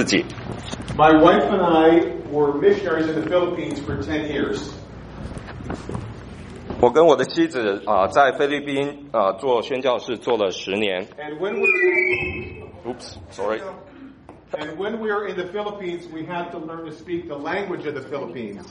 自己。 My wife and I were missionaries in the Philippines for 10 years. 我跟我的妻子在菲律宾做宣教士做了10年。 And when we were in the Philippines, we had to learn to speak the language of the Philippines.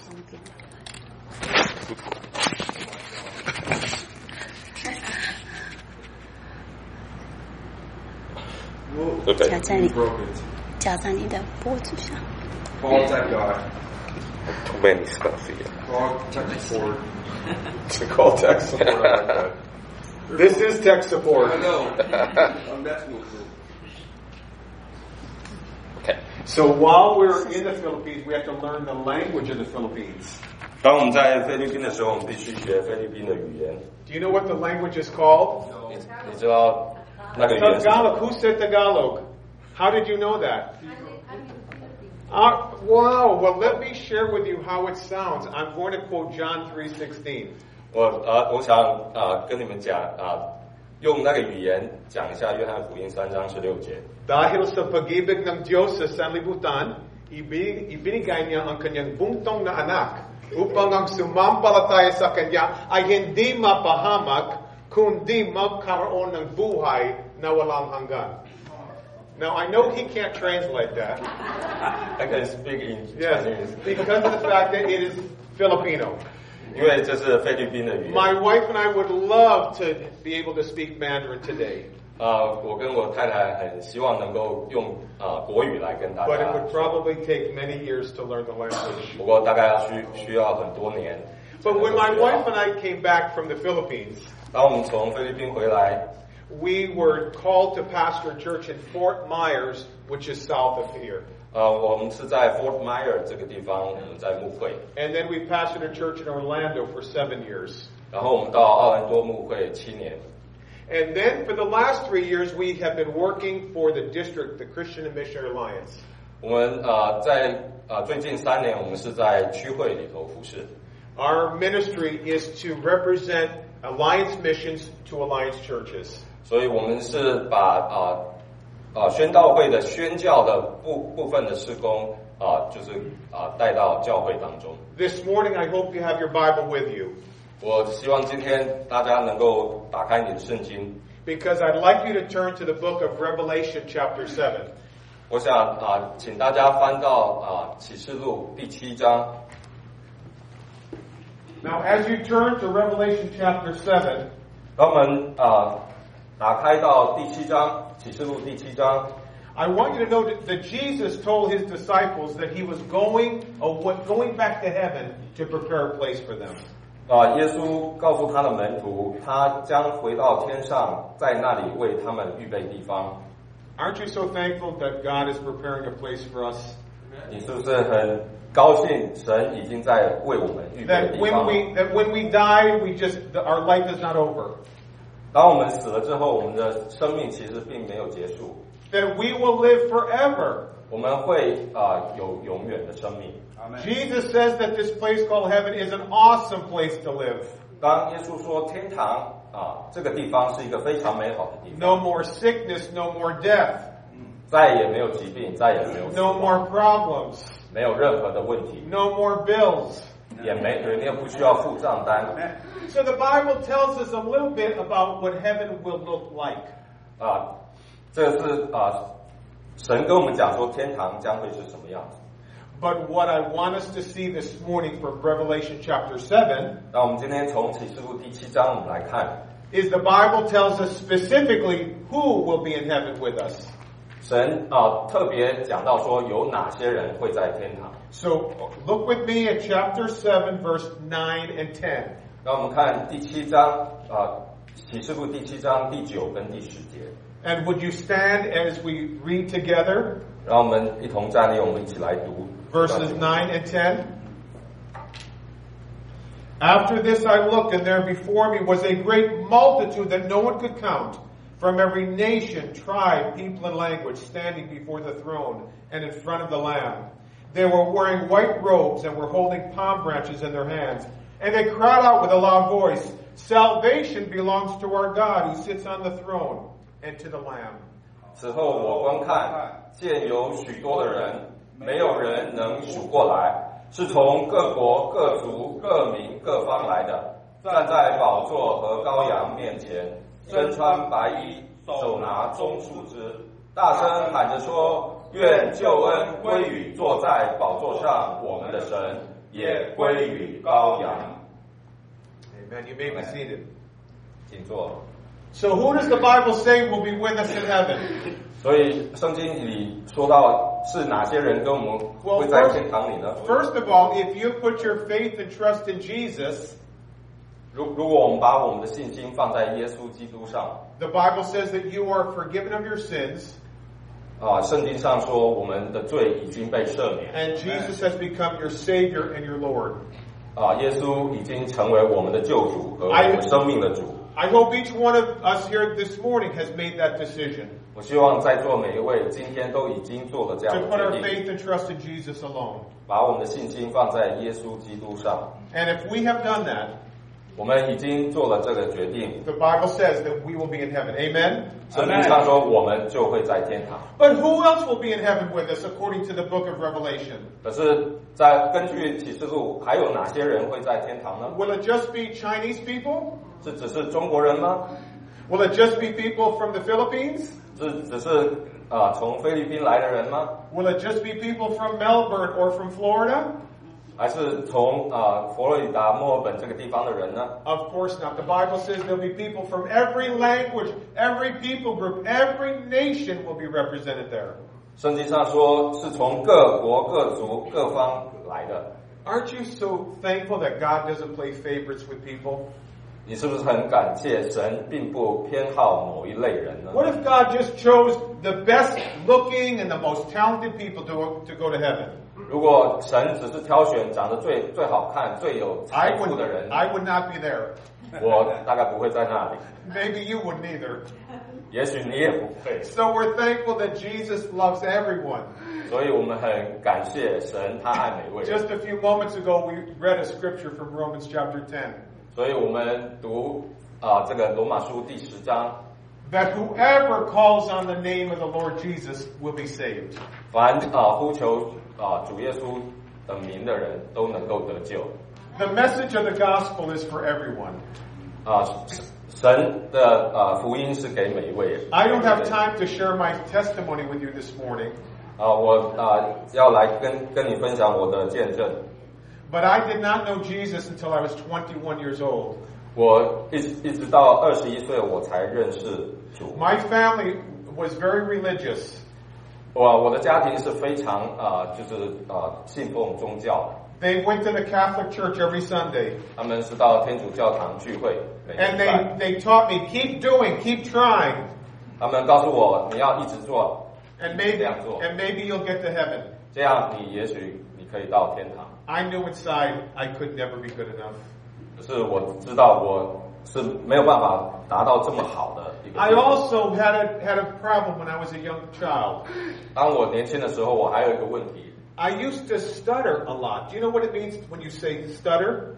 Okay. 夹在你的脖子上。 Call tech guy. Too many stuff here. Call tech support. Call tech support. This is tech support. I know. I'm messing with you. Okay. So while we're in the Philippines, we have to learn the language of the Philippines. 当我们在菲律宾的时候，我们必须学菲律宾的语言。 Do you know what the language is called? 你知道那个语言是什么？ Tagalog. Who said Tagalog? How did you know that? Wow. Well, let me share with you how it sounds. I'm going to quote John 3:16. 我想跟你们讲用那个语言讲一下约翰福音3章16节。 Dahil sa pag-ibig ng Diyos sa sanlibutan, ibinigay niya ang kanyang bungtong na anak upang ang sumampalataya sa kanya ay hindi mapahamak kundi magkaroon ng buhay na walang hanggan. Now, I know he can't translate that. I can speak in Yes, Chinese. because of the fact that it is Filipino. 因为这是菲律宾的语言。 My wife and I would love to be able to speak Mandarin today. 我跟我太太很希望能够用国语来跟大 But it 家 would probably take many years to learn the language. 不过大概需要很多年。 But when my wife and I came back from the Philippines, 当我们从菲律宾回来， we were called to pastor a church in Fort Myers, which is south of here. 我们是在 Fort Myers 这个地方，我们在牧会， And then we pastored a church in Orlando for 7 years. 然后我们到奥兰多牧会7年。 And then for the last 3 years, we have been working for the district, the Christian and Missionary Alliance. 我们在最近3年，我们是在区会里头服侍。 Our ministry is to represent Alliance missions to Alliance churches. 所以我们是把宣道会的宣教的部分的事工就是带到教会当中。 This morning, I hope you have your Bible with you, 我希望今天大家能够打开你的圣经， because I'd like you to turn to the book of Revelation chapter 7. 我想请大家翻到启示录第7章。 Now, as you turn to Revelation chapter 7, 当我们打开到第7章，启示录第7章。 I want you to know that Jesus told his disciples that he was going back to heaven to prepare a place for them. 耶稣告诉他的门徒，他将回到天上，在那里为他们预备地方。 Aren't you so thankful that God is preparing a place for us? 你是不是很高兴，神已经在为我们预备 That 地 when 方？ we die, our life is not over. 当我们死了之后，我们的生命其实并没有结束， That we will live forever. 我们会有永远的生命。 Jesus says that this place called heaven is an awesome place to live. 当耶稣说天堂这个地方是一个非常美好的地方， No more sickness, no more death, 再也没有疾病，再也没有死 no 亡 more problems, 没有任何的问题， no more bills. 也不需要付账单。 So the Bible tells us a little bit about what heaven will look like. 这是神跟我们讲说天堂将会是什么样子。 But what I want us to see this morning from Revelation chapter 7 那我们今天从启示录第7章我们来看， is the Bible tells us specifically who will be in heaven with us. 神特别讲到说有哪些人会在天堂。 So look with me at chapter 7 verse 9 and 10. 那我们看第7章启示录第7章第9跟第10节。 And would you stand as we read together 让我们一同站立，我们一起来读 verses 9 and 10? After this I looked, and there before me was a great multitude that no one could count, from every nation, tribe, people, and language, standing before the throne and in front of the Lamb. They were wearing white robes and were holding palm branches in their hands. And they cried out with a loud voice, "Salvation belongs to our God who sits on the throne and to the Lamb." 此后我观看， 现有许多的人，没有人能数过来，是从各国、各族、各民、各方来的，站在宝座和羔羊面前，身穿白衣，手拿棕树枝，大声喊着说：愿救恩归于坐在宝座上我们的神，也归于羔羊。 Amen. You may be seated. 请坐。 So who does the Bible say will be with us in heaven? 所以圣经里说到是哪些人跟我们会在天堂里呢？ First of all, if you put your faith and trust in Jesus, 如果我们把我们的信心放在耶稣基督上， the Bible says that you are forgiven of your sins, 圣经上说我们的罪已经被赦免， and Jesus has become your Savior and your Lord. 耶稣已经成为我们的救主和我们生命的主。 I hope each one of us here this morning has made that decision 我希望在座每一位今天都已经做了这样 to 的 put our 决定， faith and trust in Jesus alone. 把我们的信心放在耶稣基督上。 And if we have done that, 我们已经做了这个决定， the Bible says that we will be in heaven. Amen? 圣经上说我们就会在天堂。 But who else will be in heaven with us according to the book of Revelation? 可是，在根据启示录，还有哪些人会在天堂呢？ Will it just be Chinese people? 是只是中国人吗？ Will it just be people from the Philippines? 是只是从菲律宾来的人吗？ Will it just be people from Melbourne or from Florida? 还是从佛罗里达、墨尔本这个地方的人呢？ Of course not. The Bible says there'll be people from every language, every people group, every nation will be represented there. 圣经上说是从各国、各族、各方来的。 Aren't you so thankful that God doesn't play favorites with people? 你是不是很感谢神并不偏好某一类人呢？ What if God just chose the best looking and the most talented people to go to heaven? 如果神只是挑选长得最好看、最有 I 财富的人， would not be there. 我大概不会在那里。 Maybe you wouldn't either. 也许你也不会。 So we're thankful that Jesus loves everyone. 所以我们很感谢神，他爱每位人。 Just a few moments ago, we read a scripture from Romans chapter 10. 所以我们读这个罗马书第10章， That whoever calls on the name of the Lord Jesus will be saved. 凡呼求主耶稣的名的人都能够得救。 The message of the gospel is for everyone. 神的福音是给每一位人。 I don't have time to share my testimony with you this morning, 我要来跟你分享我的见证。 but I did not know Jesus until I was 21 years old. 我一直到21岁我才认识主。 My family was very religious. 我的家庭是非常信奉宗教的。 They went to the Catholic Church every Sunday. 他们是到天主教堂聚会，每个 And 礼拜 they taught me, keep doing, keep trying, 他们告诉我你要一直做， and 这 maybe, 样做， and maybe you'll get to heaven. 这样也许你可以到天堂。 I knew inside I could never be good enough. 可是我知道我是没有办法达到这么好的一个 I 地步。 also had a problem when I was a young child. 当我年轻的时候，我还有一个问题， I used to stutter a lot. Do you know what it means when you say stutter?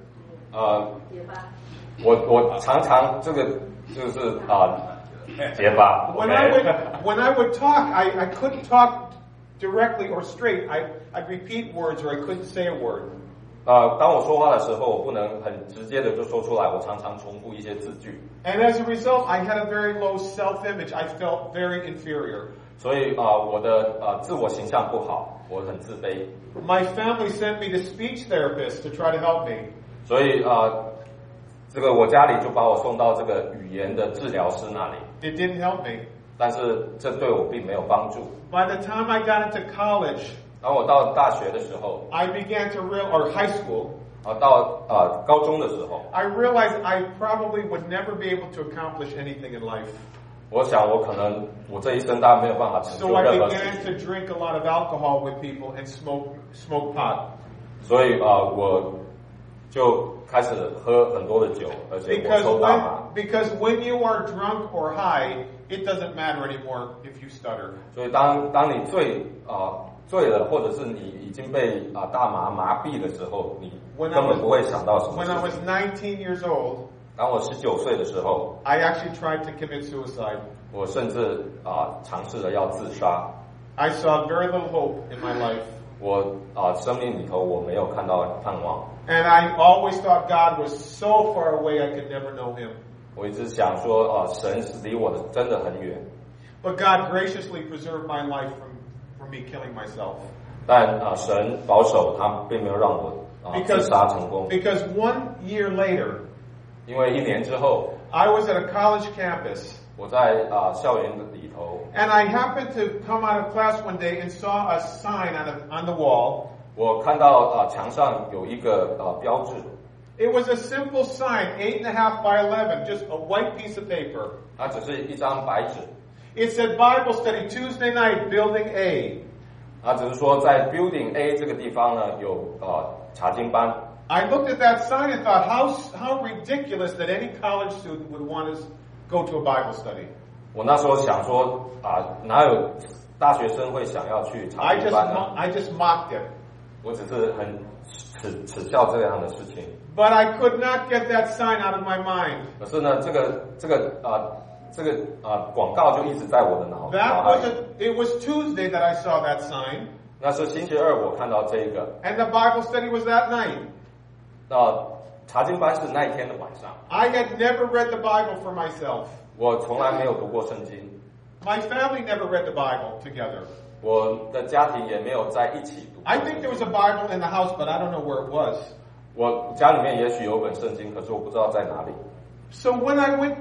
我常常这个就是结巴。 When I would talk, I couldn't talk directly or straight. I'd repeat words or I couldn't say a word. 当我说话的时候，我不能很直接的就说出来，我常常重复一些字句， And as a result, I had a very low self-image. I felt very inferior. 所以我的自我形象不好，我很自卑， My family sent me to speech therapists to try to help me. 所以这个我家里就把我送到这个语言的治疗师那里， It didn't help me. 但是这对我并没有帮助。 By the time I got into college, 当我到大学的时候， I began to or high school, 到高中的时候， I realized I probably would never be able to accomplish anything in life. 我想我可能我这一生大概没有办法成 So 就 I 任何事 began 情， to drink a lot of alcohol with people and smoke pot. 所以我就开始喝很多的酒，而且我抽大麻。 Because when you are drunk or high, it doesn't matter anymore if you stutter. 所以当你醉了，或者是你已经被大麻麻痹的时候，你根本不会想到什么 When 事 I 情。 was 19 years old, 当我19岁的时候， I actually tried to commit suicide. 我甚至尝试了要自杀。 I saw very little hope in my life. 我生命里头我没有看到盼望。 And I always thought God was so far away I could never know him. 我一直想说神是离我的真的很远。 But God graciously preserved my life from me killing myself. 但神保守他并没有让我自杀成功。 Because 1 year later, 因为1年之后 I was at a college campus. 我在校园的里头 And I happened to come out of class one day and saw a sign on the wall. 我看到墙上有一个标志。 It was a simple sign, 8.5 by 11, just a white piece of paper. 它只是一张白纸。 It said Bible study Tuesday night, building A. 它只是说在 Building A 这个地方呢有查经班。 I looked at that sign and thought, how ridiculous that any college student would want to go to a Bible study. 我那时候想说哪有大学生会想要去查经班呢？ I just mocked it. 我只是很耻笑这样的事情。 But I could not get that sign out of my mind. 可是呢，这个广告就一直在我的脑海。 It was Tuesday that I saw that sign. 那是星期二我看到这个。 And the Bible study was that night. 查经班是那一天的晚上。 I had never read the Bible for myself. 我从来没有读过圣经。 My family never read the Bible together. 我的家庭也没有在一起读。 I think there was a Bible in the house, but I don't know where it was. 我家里面也许有本圣经，可是我不知道在哪里。 So when I was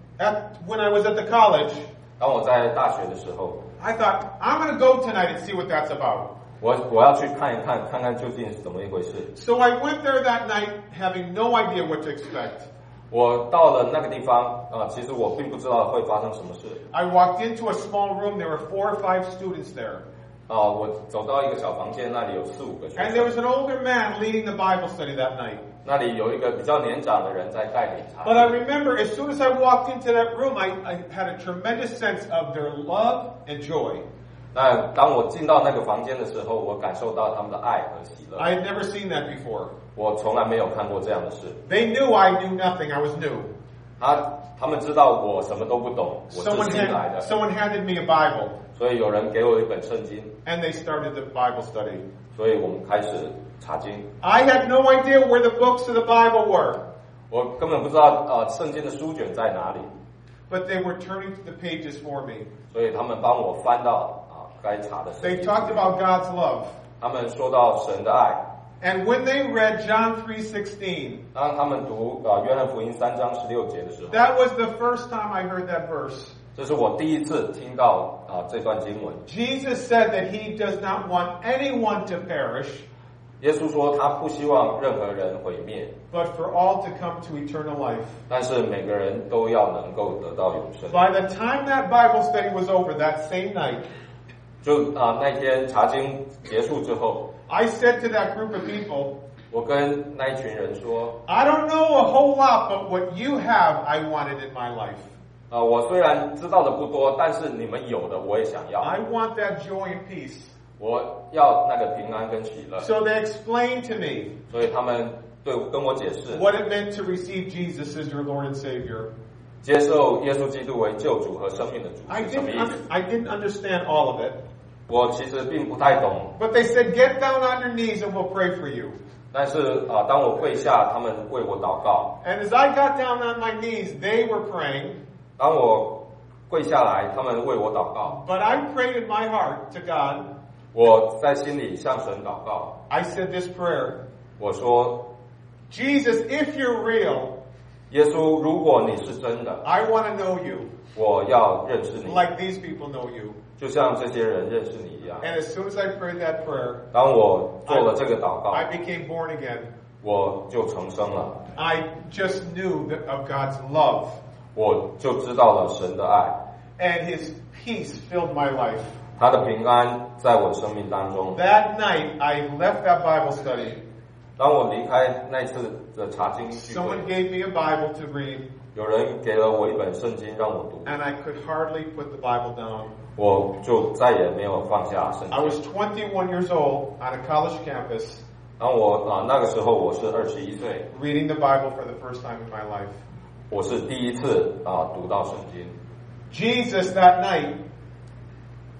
at the college, 当我在大学的时候 I thought, I'm going to go tonight and see what that's about. 我要去看一看，看看究竟是怎么一回事。 So I went there that night having no idea what to expect. 我到了那个地方其实我并不知道会发生什么事。 I walked into a small room. There were 4 or 5 students there. 我走到一个小房间，那里有4、5个学 And there 生。 was an older man leading the Bible study that night. 那里有一个比较年长的人在带领查 But I remember as soon as I walked into that room, I had a tremendous sense of their love and joy. 那当我进到那个房间的时候，我感受到他们的爱和喜乐。 I had never seen that before. 我从来没有看过这样的事。 They knew I knew nothing. I was new. 他们知道我什么都不懂，我是新来的。 Someone handed me a Bible. 所以有人给我一本圣经， And they started the Bible study. 所以我们开始查经。 I had no idea where the books of the Bible were. 我根本不知道圣经的书卷在哪里， But they were turning the pages for me. 所以他们帮我翻到该查的圣 They 经。 talked about God's love. 他们说到神的爱。 And when they read John 3:16, 当他们读约翰福音3章16节的时候， that was the first time I heard that verse. 这是我第一次听到这段经文。 Jesus said that he does not want anyone to perish, 耶稣说他不希望任何人毁灭， but for all to come to eternal life. 但是每个人都要能够得到永生。 By the time that Bible study was over that same night, 就那天查经结束之后， I said to that group of people, 我跟那一群人说， I don't know a whole lot, but what you have, I wanted in my life. 我虽然知道的不多，但是你们有的我也想要。 I want that joy and peace. 我要那个平安跟喜乐。 So they explained to me 所以他们跟我解释 what it meant to receive Jesus as your Lord and Savior. 接受耶稣基督为救主和生命的主 I 是什么意思。 didn't understand all of it. 我其实并不太懂， But they said, get down on your knees and we'll pray for you. 但是当我跪下，他们为我祷告。 And as I got down on my knees, they were praying. 当我跪下来，他们为我祷告。 But I prayed in my heart to God. 我在心里向神祷告。 I said this prayer. 我说， Jesus, if you're real, 耶稣，如果你是真的， I want to know you 我要认识你， like these people know you. 就像这些人认识你一样。 And as soon as I prayed that prayer, 当我做了这个祷告， I became born again. 我就重生了， I just knew of God's love. 我就知道了神的爱， And His peace filled my life. 他的平安在我生命当中。 That night, I left that Bible study. 当我离开那次的查经聚会， Someone gave me a Bible to read, 有人给了我一本圣经让我读， and I could hardly put the Bible down. 我就再也没有放下圣 I 经。 was 21 years old on a college campus, 当我那个时候我是21岁， reading the Bible for the first time in my life. 我是第一次读到圣经。 Jesus that night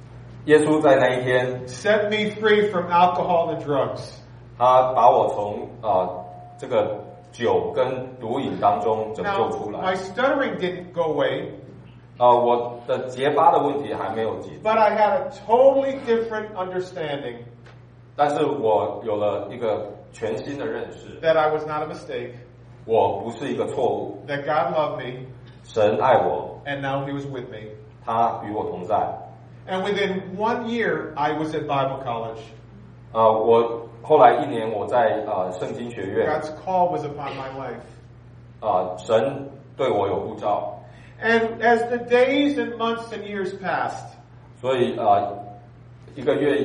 耶稣在那一天， set me free from alcohol and drugs. 他把我从这个酒跟毒瘾当中拯救出 Now, 来。 my stuttering didn't go away, 我的结巴的问题还没有解决， but I had a totally different understanding 但是我有了一个全新的认识， that I was not a mistake, 我不是一个错误， that God loved me, 神爱我， and now He was with me. 他与我同在。 And within 1 year, I was at Bible college. 我后来1年我在圣经学院， God's call was upon my life. 神对我有呼召， And as the days and months and years passed, 所以1个月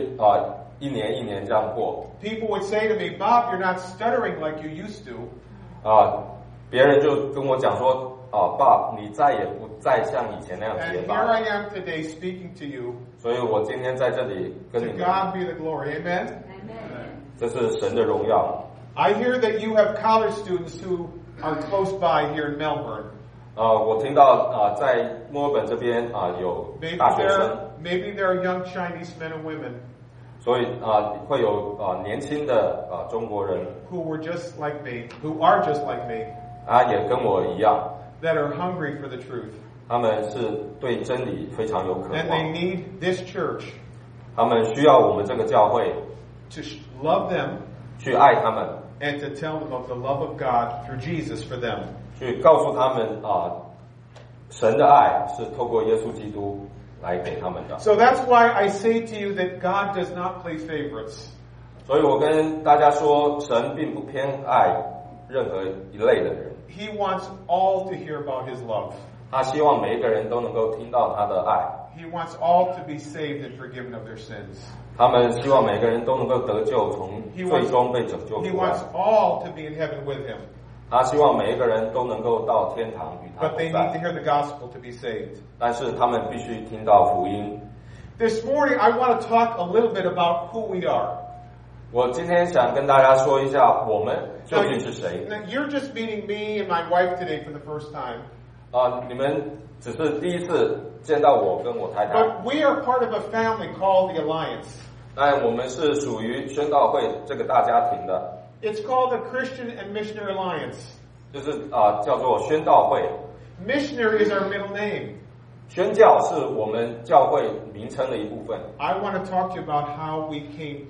1年1年这样过， people would say to me, Bob, you're not stuttering like you used to. 别人就跟我讲说，爸，你再也不再像以前那样 And 结 here 巴 I 了。 am today speaking to you. 所以我今天在这里跟 To 你们， God be the glory. Amen? 这是神的荣耀。 I hear that you have college students who are close by here in Melbourne. 我听到在墨尔本这边有 Maybe 大学生， maybe there are young Chinese men and women 所以会有年轻的中国人， who were just like me, who are just like me, 也跟我一样， that are hungry for the truth. 他们是对真理非常有渴 And they 望， need this church 他们需要我们这个教会 to love them 去爱他们， and to tell them of the love of God through Jesus for them. 去告诉他们神的爱是透过耶稣基督来给他们的。 So that's why I say to you that God does not play favorites. 所以我跟大家说，神并不偏爱任何一类的人， He wants all to hear about His love. 他希望每一个人都能够听到他的爱， He wants all to be saved and forgiven of their sins. 他们希望每个人都能够得救，从 He 最 wants, 终被拯救 he 出来 wants。all to be in heaven with Him. 他希望每一个人都能够到天堂与他 But they 同 need to 在， hear the gospel to be saved. 但是他们必须听到福音。 This morning, I want to talk a little bit about who we are. 我今天想跟大家说一下，我们究 Now, 竟是谁？ now, you're just meeting me and my wife today for the first time. 你们只是第一次见到我跟我太太， But we are part of a family called the Alliance. 但我们是属于宣道会这个大家庭的， It's called the Christian and Missionary Alliance. 就是叫做宣道会。 Missionary is our middle name. 宣教是我们教会名称的一部分。 I want to talk to you about how we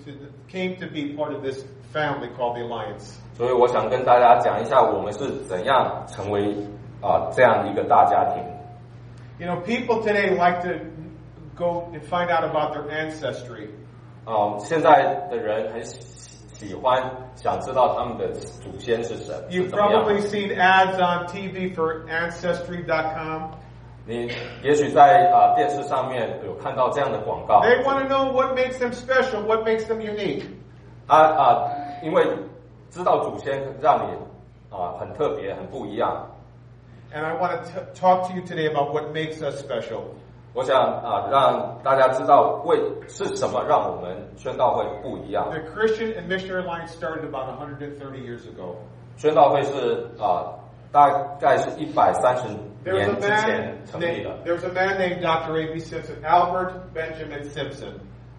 came to be part of this family called the Alliance. 所以我想跟大家讲一下，我们是怎样成为这样一个大家庭。 You know, people today like to go and find out about their ancestry. 现在的人很喜欢想知道他们的祖先是谁，是 You've 怎么样 probably seen ads on TV for Ancestry.com. 你也许在电视上面有看到这样的广告。 They want to know what makes them special, what makes them unique. 因为知道祖先让你很特别、很不一样。 And I want to talk to you today about what makes us special. 我想让大家知道是什么让我们宣道会不一样。 The Christian and Missionary Alliance started about 130 years ago. 宣道会是大概是130 There was 年之前成立的。 there was a man named Dr. A.B. Simpson, Albert Benjamin Simpson.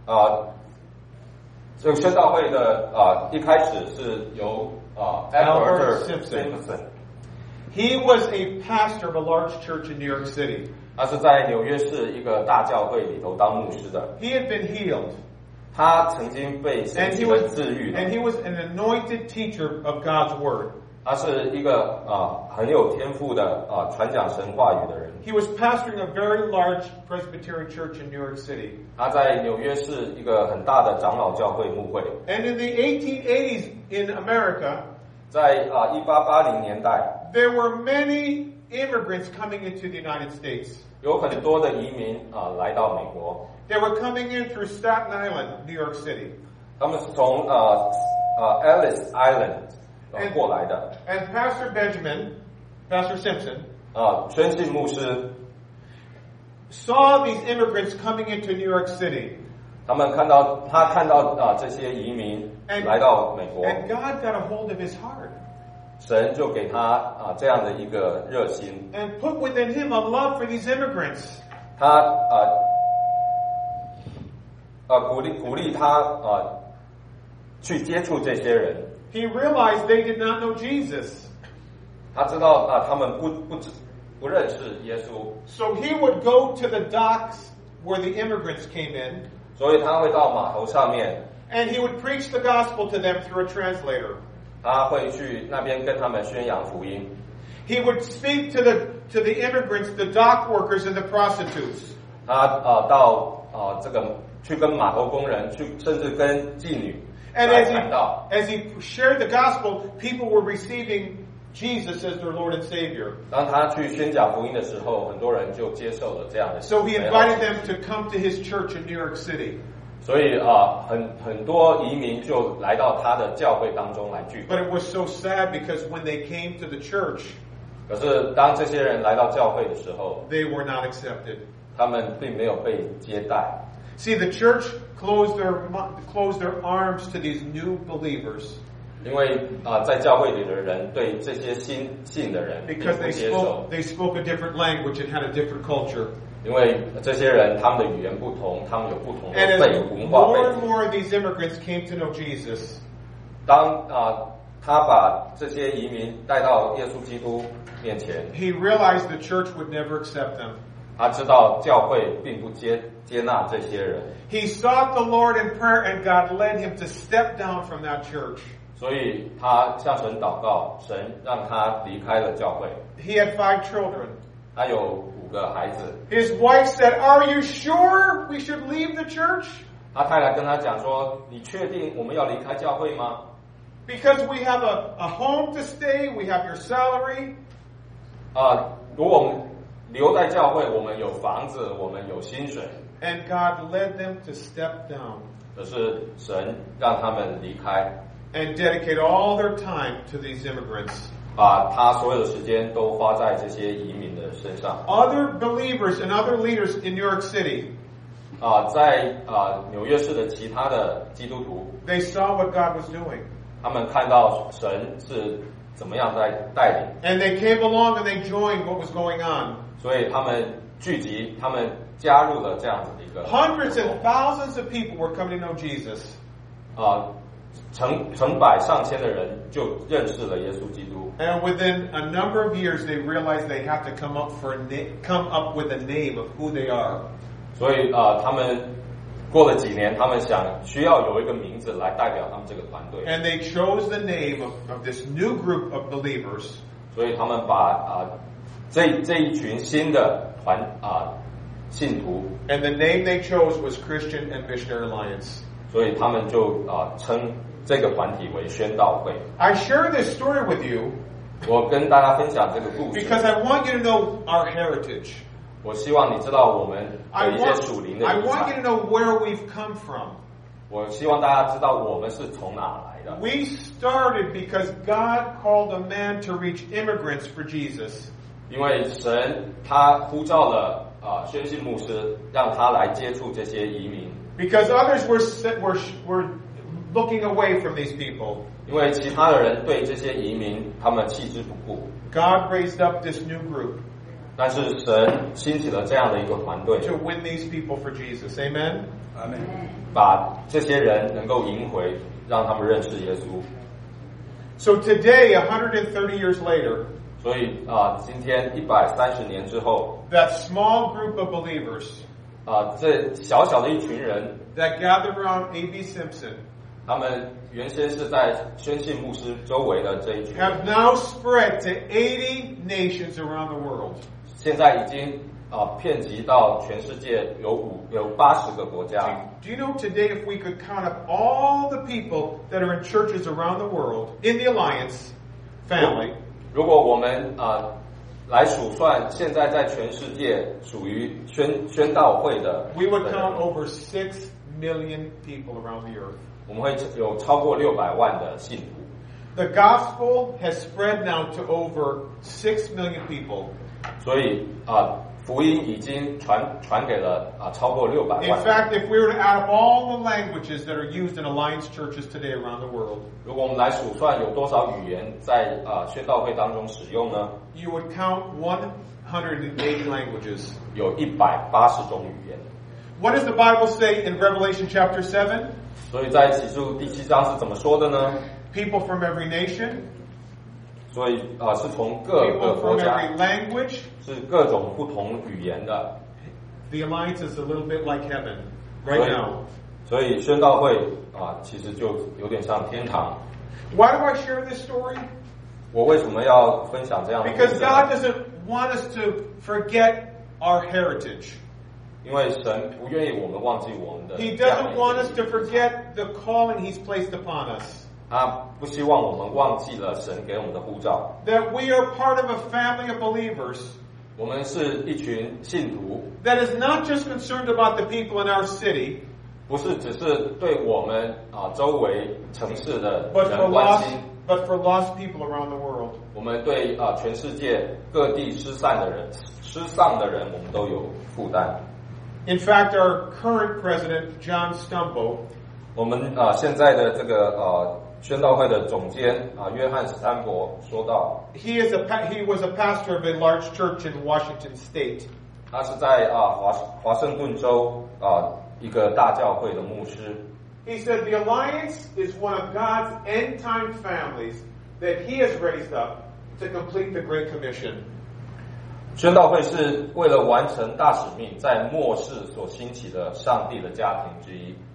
这个宣道会的一开始是由Albert Simpson， He was a pastor of a large church in New York City. 他是在纽约市一个大教会里头当牧师的。 He had been healed. 他曾经被神 And 奇 he 的 was, 治愈的。 and he was an anointed teacher of God's Word. 他是一个很有天赋的传讲神话语的人。 He was pastoring a very large Presbyterian church in New York City. 他在纽约市一个很大的长老教会牧会。 And in the 1880s in America, 在1880年代， there were many immigrants coming into the United States. 有很多的移民来到美国， They were coming in through Staten Island, New York City. 他们是从Ellis Island 过来的。 And Pastor Simpson, 宣信牧师 saw these immigrants coming into New York City. 他看到这些移民来到美国， And God got a hold of his heart 神就给他这样的一个热心， and put within him a love for these immigrants. 他鼓励他去接触这些人。 He realized they did not know Jesus. 他知道他们不认识耶稣， So he would go to the docks where the immigrants came in, 所以他会到码头上面， and he would preach the gospel to them through a translator. 他会去那边跟他们宣扬福音。 He would speak to the immigrants, the dock workers, and the prostitutes. 他到这个去跟码头工人去，甚至跟妓女 And 来谈道。 as he shared the gospel, people were receiving Jesus as their Lord and Savior. 当他去宣讲福音的时候，很多人就接受了这样的。 So he invited them to come to his church in New York City. 所以很多移民就来到他的教会当中来聚会。 But it was so sad because when they came to the church, 可是当这些人来到教会的时候， they were not accepted. 他们并没有被接待。 See, the church closed their arms to these new believers 因为在教会里的人对这些新信的人并 because 不接受， they spoke a different language and had a different culture. 因为这些人他们的语言不同，他们有不同的 And 文化 as 背 more and 景。 more of these immigrants came to know Jesus, 当他把这些移民带到耶稣基督面前， he realized the church would never accept them. 他知道教会并不接纳这些人， He sought the Lord in prayer and God led him to step down from that church. 所以他向神祷告，神让他离开了教会。 He had 5 children. 他有5个孩子， His wife said, "Are you sure we should leave the church? 他太太跟他讲说：“你确定我们要离开教会吗？ Because we have a home to stay, we have your salary." 如果我们留在教会，我们有房子，我们有薪水。 And God led them to step down 可是神让他们离开， and dedicate all their time to these immigrants. 把他所有的时间都花在这些移民的身上。 Other believers and other leaders in New York City, 在纽约市的其他的基督徒， they saw what God was doing. 他们看到神是怎么样在带领， And they came along and they joined what was going on. 所以他们聚集，他们加入了这样子的一个 Hundreds and thousands of people were coming to know Jesus. 成百上千的人就认识了耶稣基督。 And within a number of years, they realized they have to come up with a name of who they are. 所以他们过了几年，他们需要有一个名字来代表他们这个团队， And they chose the name of this new group of believers. 所以他们把这一群新的信徒， And the name they chose was Christian and Missionary Alliance. 所以他们就称这个团体为宣道会。 I share this story with you 我跟大家分享这个故事， because I want you to know our heritage. 我希望你知道我们 I 的一些属灵的 want 遗 you to 产。 know where we've come from. 我希望大家知道我们是从哪来的。 We started because God called a man to reach immigrants for Jesus. 因为神他呼召了宣信牧师，让他来接触这些移民。 Because others were looking away from these people. 因为其他的人对这些移民他们弃之不顾， God raised up this new group 但是神兴起了这样的一个团队， to win these people for Jesus. Amen? Amen. 把这些人能够赢回，让他们认识耶稣。 So today, 130 years later, 所以今天130年之后， that small group of believers 这小小的一群人， that gathered around A.B. Simpson 他们原先是在宣信牧师周围的这一群人， have now spread to 80 nations around the world. 现在已经遍及到全世界，有80个国家。 Do you know today if we could count up all the people that are in churches around the world in the Alliance family, 如果我们来数算现在在全世界属于宣道会的 we would 人 count over 6 million people around the earth. 我们会有超过600万的信徒。 The gospel has spread now to over 6 million people. 所以福音已经传给了超过600万。 In fact, if we were to add up all the languages that are used in Alliance churches today around the world, 如果我们来数算有多少语言在宣道会当中使用呢？ you would count 180 languages. 有180种语言。 What does the Bible say in Revelation chapter 7? 所以在启示录第7章是怎么说的呢？ People from every nation, 所以是从各个 people 国 from 家， every language. 是各种不同语言的。 The alliance is a little bit like heaven right now. 所以宣道会其实就有点像天堂。 Why do I share this story? 我为什么要分享这样的故 Because 事 God 呢？ doesn't want us to forget our heritage. 因为神不愿意我们忘记我们的 He 这样的 doesn't 一 want 个 us to forget the calling He's placed upon us. 他不希望我们忘记了神给我们的呼召。 That we are part of a family of believers 我们是一群信徒， that is not just concerned about the people in our city, 不是只是对我们周围城市的 but for 人关 lost, 心， but for lost people around the world. 我们对全世界各地失丧的人，我们都有负担。 In fact, our current president, John Stumbo, 我们现在的这个宣道会的总监约翰史丹伯说到， he was a pastor of a large church in Washington State. 他是在华盛顿州一个大教会的牧师。 He said the alliance is one of God's end-time families that He has raised up to complete the Great Commission. 宣道会是为了完成大使命，在末世所兴起的上帝的家庭之一。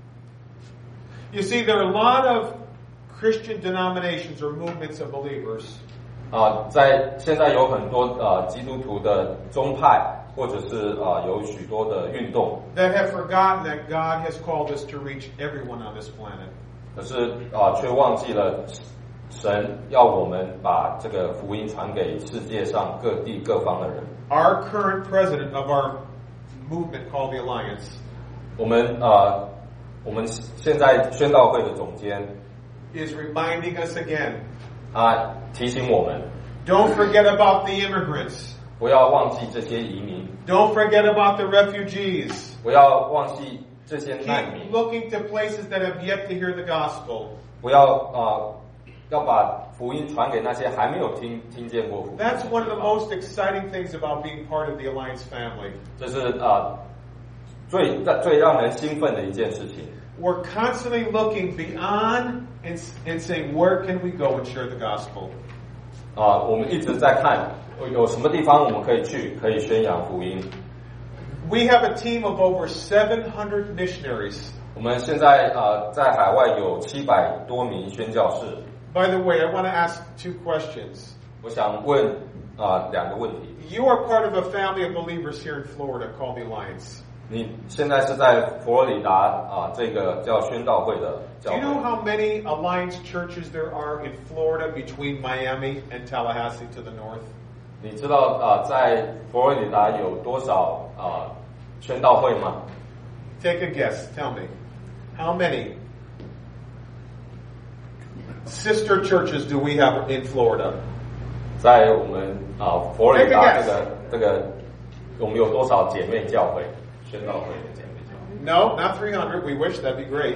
You see, there are a lot of Christian denominations or movements of believers 在现在有很多基督徒的宗派，或者是有许多的运动， that have forgotten that God has called us to reach everyone on this planet. 可是却忘记了神要我们把这个福音传给世界上各地各方的人。 Our current president of our movement called the Alliance 我们现在宣道会的总监 is reminding us again, 他提醒我们， don't forget about the immigrants. 不要忘记这些移民， Don't forget about the refugees. 不要忘记这些难 Keep 民， looking to places that have yet to hear the gospel. 不要要把福音传给那些还没有听见过福音。 That's one of the most exciting things about being part of the Alliance family. 这是最让人兴奋的一件事情。 We're constantly looking beyond and saying, where can we go and share the gospel? 我们一直在看有什么地方我们可以去，可以宣扬福音。 We have a team of over 700 missionaries. 我们现在在海外有700多名宣教士。 By the way, I want to ask 2 questions. 我想问2个问题。 You are part of a family of believers here in Florida called the Alliance. 你现在是在佛罗里达这个叫宣道会的 Do 教 you know 会。 how many Alliance churches there are in Florida between Miami and Tallahassee to the north? 你知道在佛罗里达有多少宣道会吗？ Take a guess. Tell me. How many sister churches do we have in Florida? 在我们佛罗里达 Take a 这个我们有多少姐妹教会？宣道会的姐妹教会。 No, not 300. We wish that'd be great.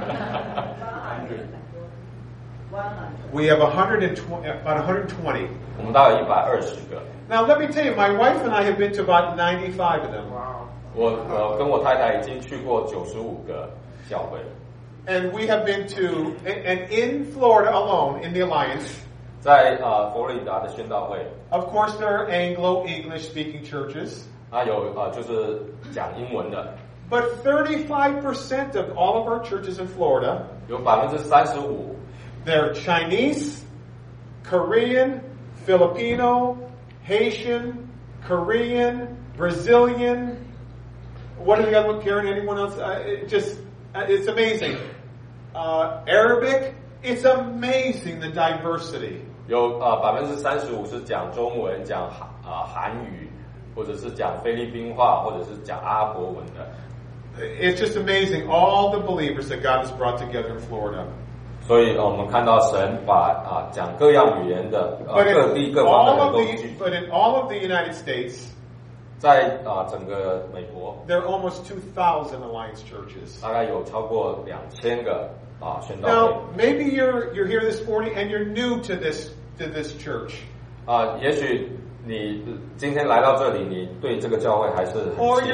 We have 120, about 120. 我们大概120个。 Now, let me tell you, my wife and I have been to about 95 of them. 我跟我太太已经去过95个教会了。 And we have been to, and in Florida alone, in the Alliance, 在佛罗里达的宣道会， of course, there are Anglo-English speaking churches. 它有就是讲英文的， But 35% of all of our churches in Florida, 有35%， they're Chinese, Korean, Filipino, Haitian, Korean, Brazilian. What are the other, Karen, anyone else? It's amazing. Arabic, it's amazing the diversity. 有35%是讲中文、讲韩语，或者是讲菲律宾话，或者是讲阿拉伯文的。 It's just amazing all the believers that God has brought together in Florida. 所以我们看到神把讲各样语言的各地各方的人都聚。 But in all of the United States, 在整个美国， there are almost 2,000 Alliance churches. 大概有超过2000个宣道 Now, 会。 maybe you're here this morning and you're new to this church. 也许你今天来到这里，你对这个教会还是很新。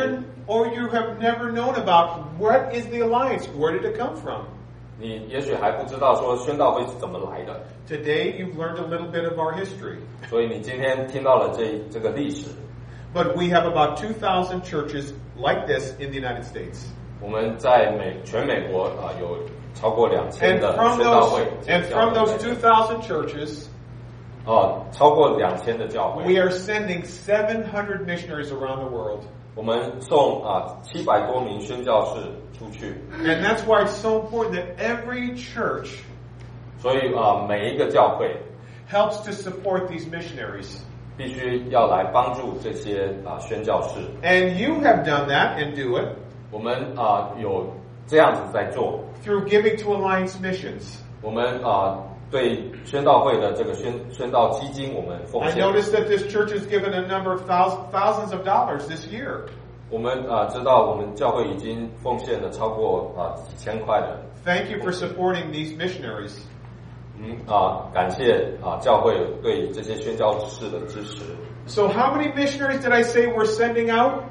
or you have never known about what is the Alliance, where did it come from? 你也许还不知道说宣道会是怎么来的， Today you've learned a little bit of our history. 所以你今天听到了这个历史。 But we have about 2,000 churches like this in the United States. 我们在全美国有超过2000 And 的 from 宣道会， those 2,000 churches, 超过2000的教会， we are sending 700 missionaries around the world. 我们送700多名宣教士出去， And that's why it's so important that every church 所以每一个教会 helps to support these missionaries. 必须要来帮助这些宣教士。 And you have done that and do it 我们有这样子在做， through giving to Alliance Missions. 我们对宣道会的这个宣道基金，我们奉 I 献。 noticed that this church has given a number of thousands of dollars this year. 我们知道我们教会已经奉献了超过几千块的。 Thank you for supporting these missionaries. 感谢教会对这些宣教士的支持。 So how many missionaries did I say we're sending out?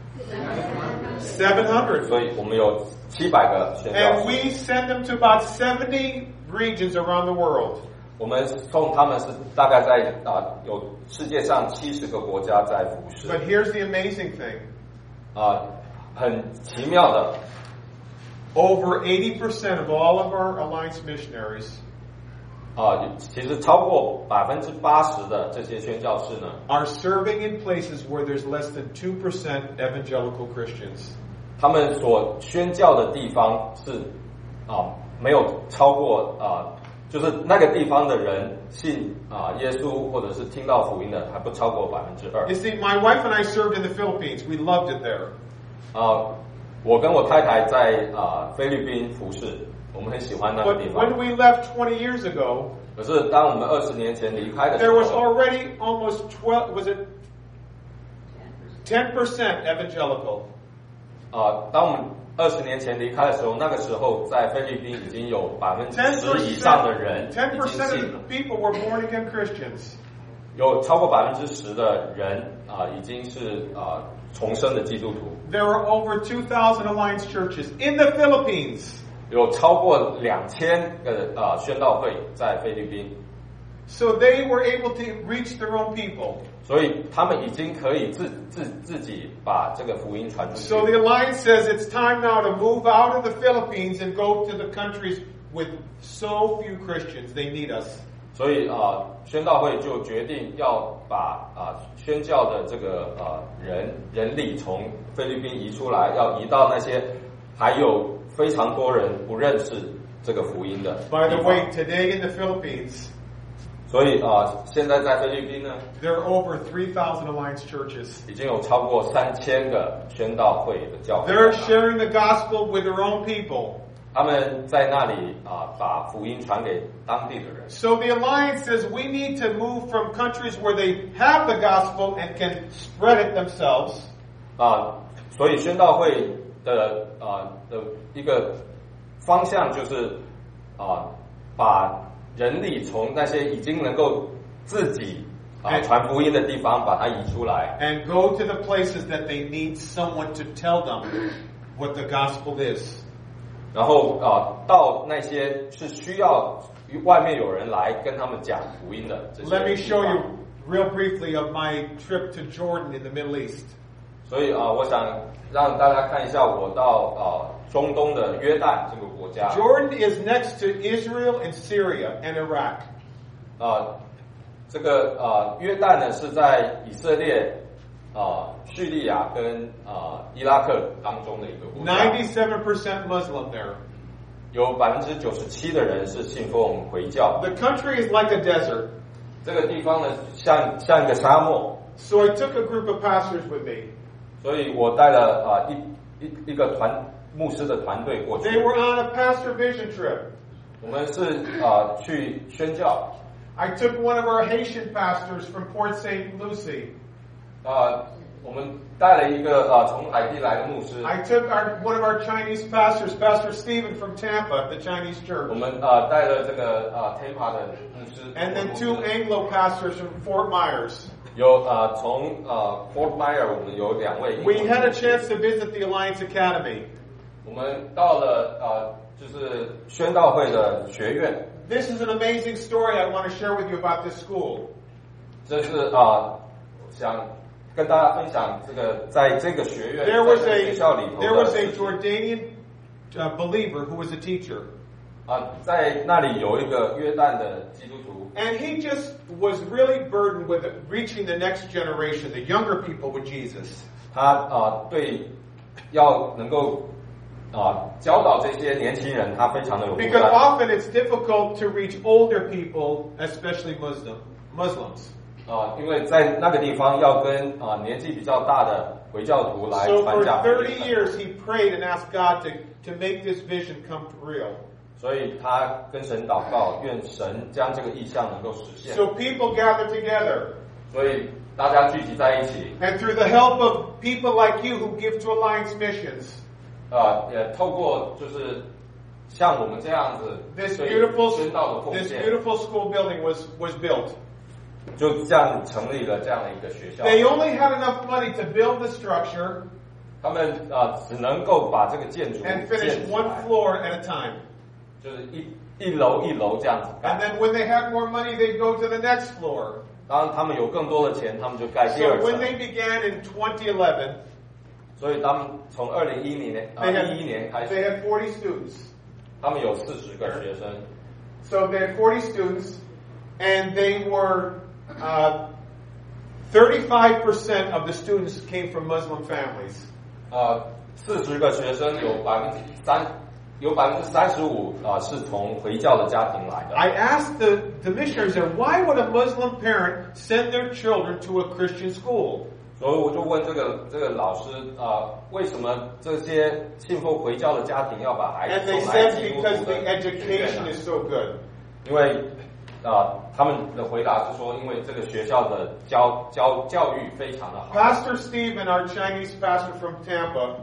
700. 所以我们有700个宣教 And 士， we send them to about 70 regions around the world. 我们送他们是大概在有世界上70个国家在服侍。 But here's the amazing thing. 很奇妙的， Over 80% of all of our Alliance missionaries 其实超过80%的这些宣教士呢， are serving in places where there's less than 2% evangelical Christians. 他们所宣教的地方是没有超过就是那个地方的人信耶稣或者是听到福音的还不超过2%。 You see, my wife and I served in the Philippines. We loved it there. 我跟我太太在菲律宾服侍，我们很喜欢那个 But 地方。 when we left 20 years ago, 可是当我们20年前离开的时 there was 候， already almost 10% evangelical. 当我们20年前离开的时候，那个时候在菲律宾已经有10%以上的人已经 10% 信 of 了 the，people were born again Christians. 有超过10%的人已经是重生的基督徒， There are over 2,000 Alliance churches in the Philippines. 有超过2000个宣道会在菲律宾， So they were able to reach their own people. 所以他们已经可以自己把这个福音传出去。 So the Alliance says it's time now to move out of the Philippines and go to the countries with so few Christians. They need us. 所以宣道会就决定要把宣教的这个人力从菲律宾移出来，要移到那些还有非常多人不认识这个福音的地方。 By the way, today in the Philippines, 所以现在在菲律宾呢， there are over 3,000 Alliance churches. 已经有超过3000个宣道会的教会。 They're sharing the gospel with their own people. 他们在那里把福音传给当地的人。 So the Alliance says we need to move from countries where they have the gospel and can spread it themselves. 所以宣道会的一个方向就是把人力从那些已经能够自己传福音的地方把它移出来， And go to the places that they need someone to tell them what the gospel is. 然后到那些是需要外面有人来跟他们讲福音的这些地方。 Let me show you real briefly of my trip to Jordan in the Middle East. 所以我想让大家看一下我到中东的约旦这个国家。 Jordan is next to Israel and Syria and Iraq. 这个约旦呢是在以色列、叙利亚跟伊拉克当中的一个国家。 97% Muslim there. 有97%的人是信奉回教。 The country is like a desert. 这个地方呢像一个沙漠。 So I took a group of pastors with me. 所以我带了一个牧师的团队过去。 They were on a pastor vision trip. 我们是去宣教。 I took one of our Haitian pastors from Port St. Lucie. 我们带了一个从海地来的牧师。 I took one of our Chinese pastors, Pastor Stephen from Tampa, the Chinese church. 我们带了这个Tampa 的牧师。 And then 2 Anglo pastors from Fort Myers. 有从Fort Myers 我们有2位英 We 文 had a 牧师 chance to visit the Alliance Academy. 我们到了就是宣道会的学院。 This is an amazing story I want to share with you about this school. 这是想跟大家分享这个在这个学院 There 在 was 这个学校里头 a Jordanian believer who was a teacher. 在那里有一个约旦的基督徒， And he just was really burdened with reaching the next generation, the younger people with Jesus. 他对要能够教导这些年轻人，他非常的有负 Because 担。 often it's difficult to reach older people, especially Muslims. 因为在那个地方要跟年纪比较大的回教徒来 So 传 for 讲， 30 years he prayed and asked God to make this vision come real. 所以他跟神祷告，愿神将这个意象能够实现。 So people gathered together. 所以大家聚集在一起， And through the help of people like you who give to Alliance Missions, 也透过就是像我们这样子， this 对 beautiful 宣道的奉 this 献， beautiful school building was built. 就这样成立了这样的一个学校。 They only had enough money to build the structure 他们只能够把这个建筑 and 建 finish 起 one 来， floor at a time. 就是一楼一楼这样子 And 盖。 then when they had more money, they'd go to the next floor. 当他们有更多的钱，他们就盖第 So 二 when 层。 they began in 2011, 所以他们从2011年11年开 they 始， had 40 students. 他们有40个学生， So they had 40 students, and they were 35% of the students came from Muslim families. 40个学生有35%是从回教的家庭来的。 I asked the missionaries there, why would a Muslim parent send their children to a Christian school? 所以我就问这个老师为什么这些信奉回教的家庭要把孩 And 子 they 送来 said 基督 because 徒 the 的学院 education 呢？ is so good. 因为他们的回答是说，因为这个学校的教育非常的好。 Pastor Stephen, our Chinese pastor from Tampa,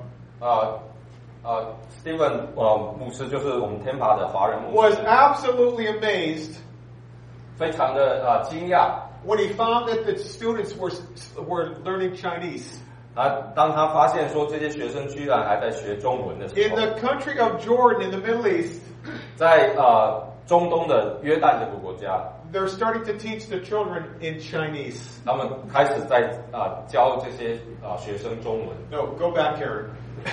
Steven 牧师就是我们天法的华人牧 was 师， absolutely amazed 非常的惊讶。 when he found that the students were learning Chinese. 当他发现说这些学生居然还在学中文的时 In 候， the country of Jordan, in the Middle East, 在中东的约旦这个国家， they're starting to teach the children in Chinese. 他们开始在教这些学生中文， No, go back, Karen.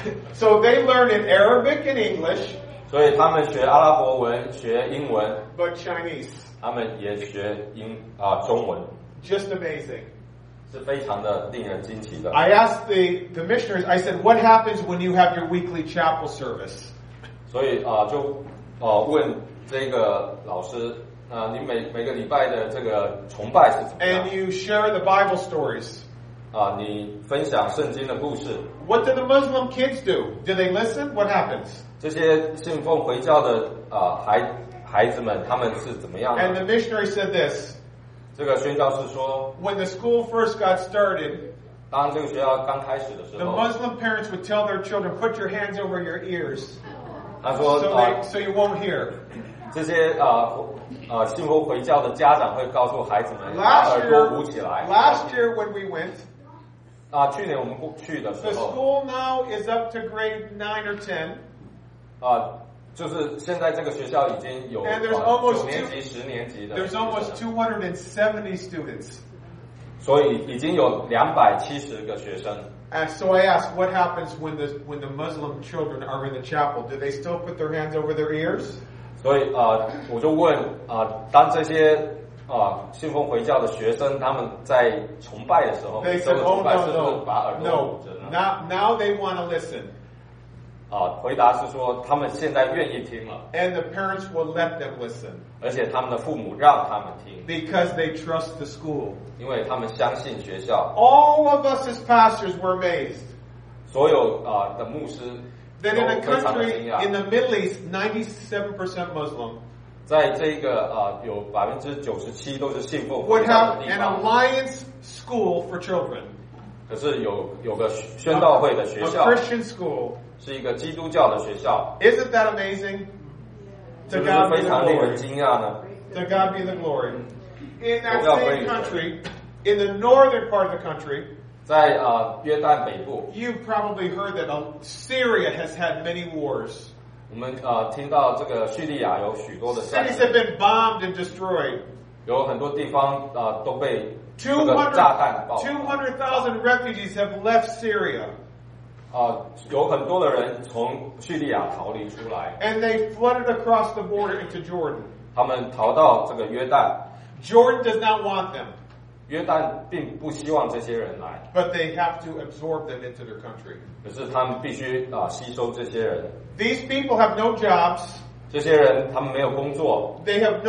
So they learn in Arabic and English, 所以他们学阿拉伯文、学英文， but Chinese. 他们也学中文， Just amazing. 是非常的令人惊奇的。 I asked the missionaries, I said, what happens when you have your weekly chapel service? 所以就问这个老师，你每个礼拜的这个崇拜是怎么样 And？you share the Bible stories. 你分享圣经的故事， What do the Muslim kids do? Do they listen? What happens? 这些信奉回教的孩子们他们是怎么样 And 的？ the missionary said this, 这个宣教士说， when the school first got started, 当这个学校刚开始的时 the 候， Muslim parents would tell their children, put your hands over your ears 他说 so you won't hear. 这些信奉回教的家长会告诉孩子们把 Last 耳朵捂起来。 year when we went, 去年我们去的时 the 候， school now is up to grade 9 or 10. 就是现在这个学校已经有 And there's almost 9年级、10年级的 There's 学生 almost 270 students. 所以已经有270个学生。 And so I asked, what happens when the Muslim children are in the chapel? Do they still put their hands over their ears? 所以我就问当这些信奉回教的学生他们在崇拜的时候， They 这 said, 个 oh 崇拜是不是把耳 no, 朵 no. 捂着呢？ Now they want to listen. 回答是说他们现在愿意听了， And the parents will let them listen 而且他们的父母让他们听， because they trust the school. 因为他们相信学校。 All of us as pastors were amazed 所有的牧师 that in a 都非常的惊 country 讶 in the Middle East, 97% Muslim, 在这个有97%都是信奉 would 回教 have 的地 an 方， alliance school for children, 可是有个宣道会的学 a 校， Christian school. 是一个基督教的学校， Isn't that amazing? 是 To 不是 God be 非 the 常令人 glory. 惊讶呢？ To God be the glory. In that Well, same praise country, In the northern part of the country, 在约旦北部， you've probably heard that Syria has had many wars. 我们听到这个叙利亚有许多的战 Cities 争， have been bombed and destroyed. 有很多地方都被这个炸弹爆。 200,000 refugees have left Syria. 有很多的人从叙利亚逃离出来， And they flooded across the border into Jordan. 他们逃到这个约旦。 Jordan does not want them, 约旦并不希望这些人来， but they have to absorb them into their country. 可是他们必须吸收这些人。 These people have no jobs. 这些人他们没有工作， They have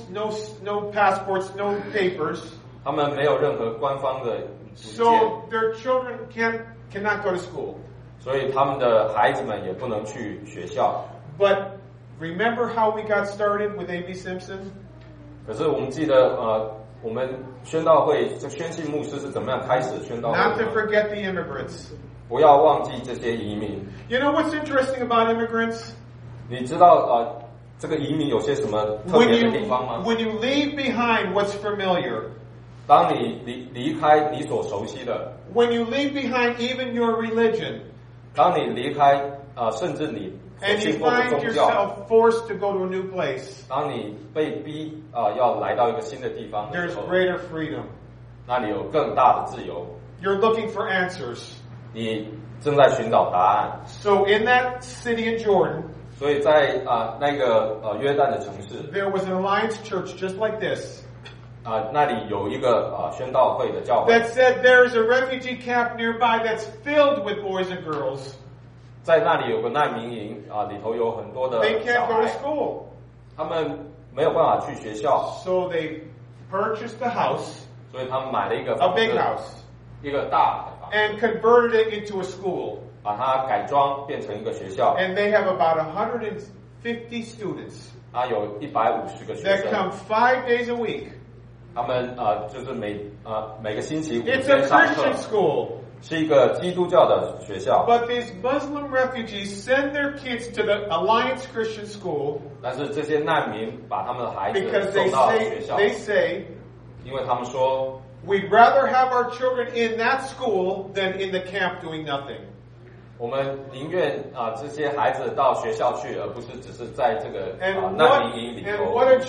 no passports, no papers. 他们没有任何官方的文件， So their children cannot go to school. 所以他们的孩子们也不能去学校。 But remember how we got started with A.B. Simpson? 可是我们记得我们宣道会宣信牧师是怎么样开始宣道会 Not 的 to forget the immigrants. 不要忘记这些移民。 You know what's interesting about immigrants? 你知道这个移民有些什么特 When 别 you 的地方吗？ when you leave behind what's familiar, 当你离开你所熟悉的， when you leave behind even your religion, 当你离开甚至你所 and you 信奉的 find 宗教， yourself forced to go to a new place, 当你被逼要来到一个新的地方的 there's 时候， greater freedom. 那里有更大的自由。 You're looking for answers. 你正在寻找答案， So in that city in Jordan, 所以在那个约旦的城市 there was an Alliance church just like this 那里有一个宣道会的教会， that said there's a refugee camp nearby that's filled with boys and girls. 在那里有个难民营里头有很多的 They 小 can't go to 孩， school. 他们没有办法去学校， So they purchased a house, 所以他们买了一个 a 房 big 子， house, 一个大的房子， and converted it into a school. 把它改装变成一个学校， And they have about 150 students 有150个学 that 生， come 5 days a week. 他们就是每个星期5 It's a 天上课 Christian，school. 是一个基督教的学校。 But these Muslim refugees send their kids to the Alliance Christian School 但是这些难民把他们的孩子 because 送到学校， they say, 因为他们说 we'd rather have our children in that school than in the camp doing nothing. 我们宁愿这些孩子到学校去，而不是只是在这个 And 难民营里头。 what a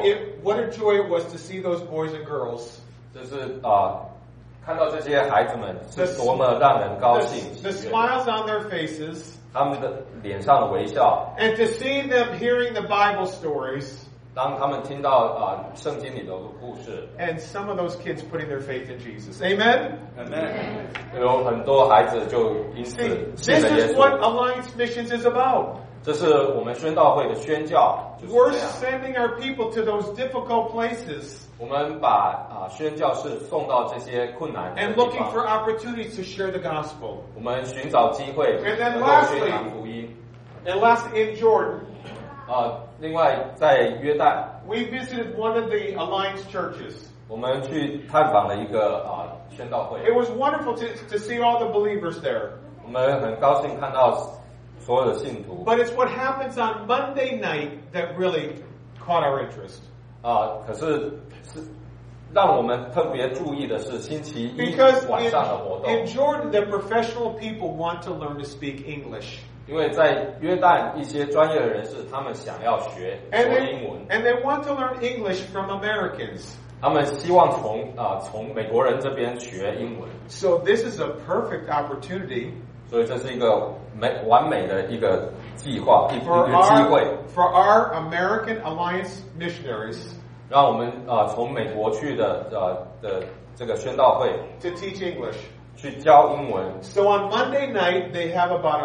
joy it was to see those boys and girls. 就是看到这些孩子们是多么让人高兴 The 喜悦 smiles on their faces, 他们的脸上的微笑， and to see them hearing the Bible stories, 当他们听到圣经里头的故事， and some of those kids putting their faith in Jesus. Amen? Amen. 有很多孩子就因此 See, 信 this 了耶 is what 稣。 Alliance Missions is about. 这是我们宣道会的宣教，就是 We're 这样。 sending our people to those difficult places 我们把宣教士送到这些困难的 and 地 looking 方， for opportunities to share the gospel. 我们寻找机会 And then 能够 lastly- 宣传福音。 And last, in Jordan, 另外在约旦， we visited one of the Alliance churches. 我们去探访了一个宣道会， It was wonderful to see all the believers there. 我们很高兴看到所有的信徒。 But it's what happens on Monday night that really caught our interest. 可是让我们特别注意的是星期一 Because 晚上的活动， in Jordan, the professional people want to learn to speak English. 因为在约旦一些专业的人士，他们想要学 And 说英文， they want to learn English from Americans. 他们希望从美国人这边学英文， So this is a perfect opportunity 所以这是一个完美的一个计划，一 for 个机会， for our American Alliance missionaries 让我们从美国去的这个宣道会 to teach English. 去教英文。 So on Monday night, they have about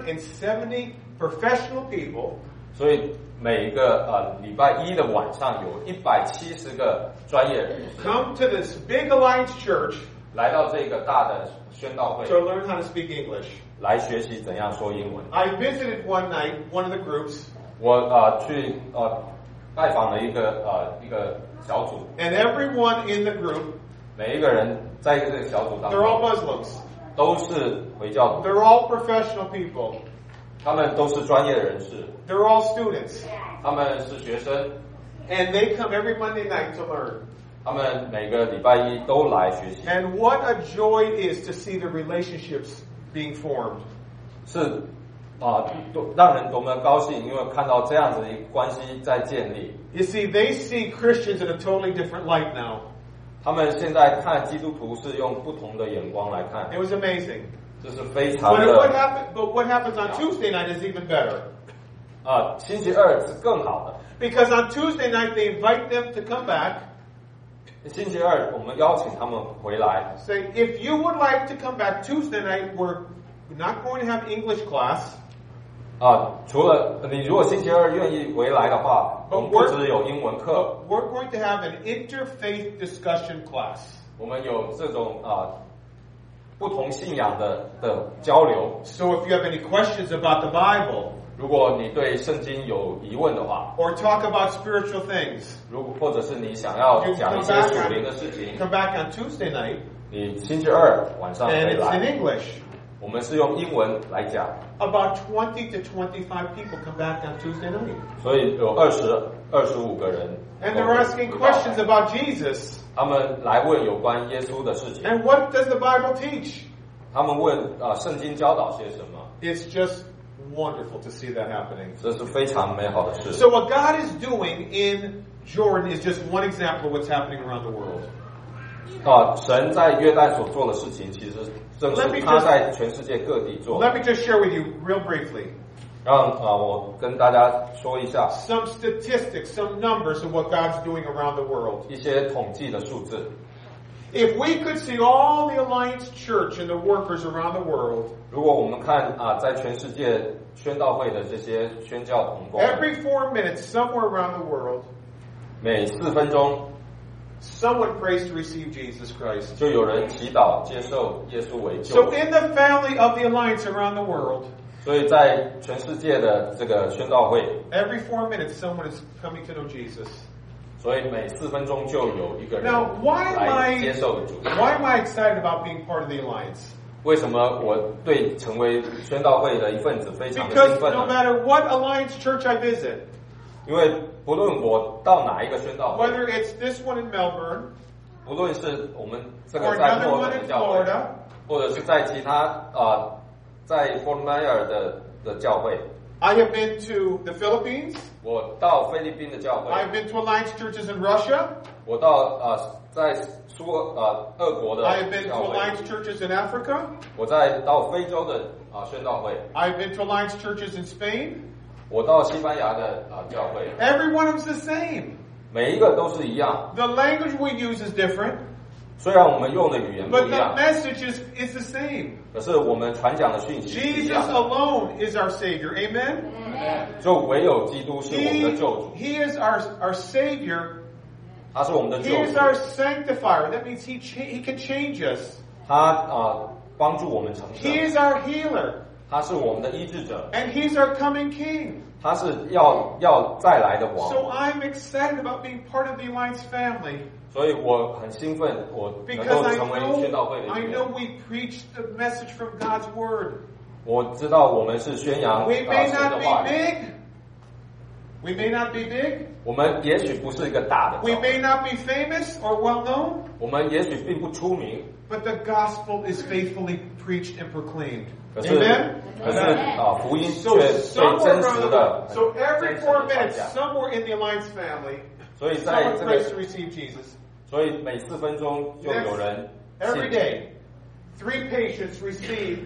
170 professional people 所以每一个礼拜一的晚上有170个专业人士 come to this big Alliance church 来到这个大的宣道会， to learn how to speak English. 来学习怎样说英文。 I visited one night, one of the groups, 我去拜访了一个小组， and everyone in the group, 每一个人在这个小组当 they're all 中 Muslims. 都是回教徒， They're all professional people. 他们都是专业人士， They're all students. 他们是学生， And they come every Monday night to learn. 他们每个礼拜一都来学习， And what a joy it is to see the relationships being formed. 是让人多么高兴，因为看到这样子的一个关系在建立。 You see, they see Christians in a totally different light now. 他们现在看基督徒是用不同的眼光来看， It was amazing. 这是非常 But 的 what happens on Tuesday night is even better. 星期二是更好的。 Because on Tuesday night they invite them to come back. 星期二我们邀请他们回来， Say, if you would like to come back Tuesday night, we're not going to have English class. 除了你如果星期二愿意回来的话，我们不只有英文课， We're going to have an interfaith discussion class. 我们有这种不同信仰的交流。 So if you have any questions about the Bible, 如果你对圣经有疑问的话， or talk about spiritual things, 或者是你想要讲一些属灵的事情， come back on Tuesday night, 你星期二晚上回 and it's in 来， English. 我们是用英文来讲， About 20 to 25 people come back on Tuesday night. 所以有25个人， And they're asking questions about Jesus. 他们来问有关耶稣的事情， And what does the Bible teach? 他们问圣经教导些什么， It's just wonderful to see that happening. 这是非常美好的事。 So what God is doing in Jordan is just one example of what's happening around the world. 神在约旦所做的事情，其实正是他在全世界各地做。 Let me just share with you real briefly 让我跟大家说一下 some statistics, some numbers of what God's doing around the world. 一些统计的数字。 If we could see all the Alliance Church and the workers around the world, 如果我们看在全世界宣道会的这些宣教同工， every 4 minutes somewhere around the world, 每4分钟 someone prays to receive Jesus Christ. 就有人祈祷接受耶稣为救 So 主。 in the family of the Alliance around the world, 所以在全世界的这个宣道会， every 4 minutes someone is coming to know Jesus. 所以每4分钟就有一个人 Now, why 来接受主。 am I excited about being part of the Alliance? 为什么我对成为宣道会的一份子非常的 Because 兴奋 no 呢？ matter what Alliance Church I visit, 因为不论我到哪一个宣道会， whether it's this one in Melbourne 不论是我们这 or 个在 another 墨 one 尔本 in 的教会， Florida, 或者是在其他在 Fort Myers 的教会， I have been to the Philippines, 我到菲律宾的教会， I've been to Alliance churches in Russia, 我到在俄国的 I have been to 教会， Alliance churches in Africa, 我到非洲的宣道会， I've been to Alliance churches in Spain. 我到西班牙的教会， Every one of them's the same. 每一个都是一样。 The language we use is different, 虽然我们用的语言不 but 一 the 样， message is the same. 可是我们传讲的讯息是一 Jesus 样的。 alone is our Savior. Amen? 就唯有基督是我们的救主， He is our Savior. 他是我们的 He 救 is 主， our sanctifier. That means He can change us. 他帮助我们成 He 圣， is our healer. 他是我们的医治者， And He's our coming King. 他是要再来的王。 So I'm excited about being part of the Alliance family 所以我很兴奋，我能 because 够成为宣道会的 I 一 know 员。 we preach the message from God's Word. 我知道我们是宣扬 We may 神 not 的话 be 语， big. We may not be big. 我们也许不是一个大的 We 教会， may not be famous or well known. 我们也许并不出名， But the gospel is faithfully preached and proclaimed. 可是 Amen? 可是福音 So 却被 somewhere 真 around 实 the 的 world, so every 真实 4 地传 minutes, 讲。 somewhere in the Alliance family, 所以在 someone 这 prays 个 to receive Jesus. 所以每4分钟就有人 Every 信 day, 3 patients receive,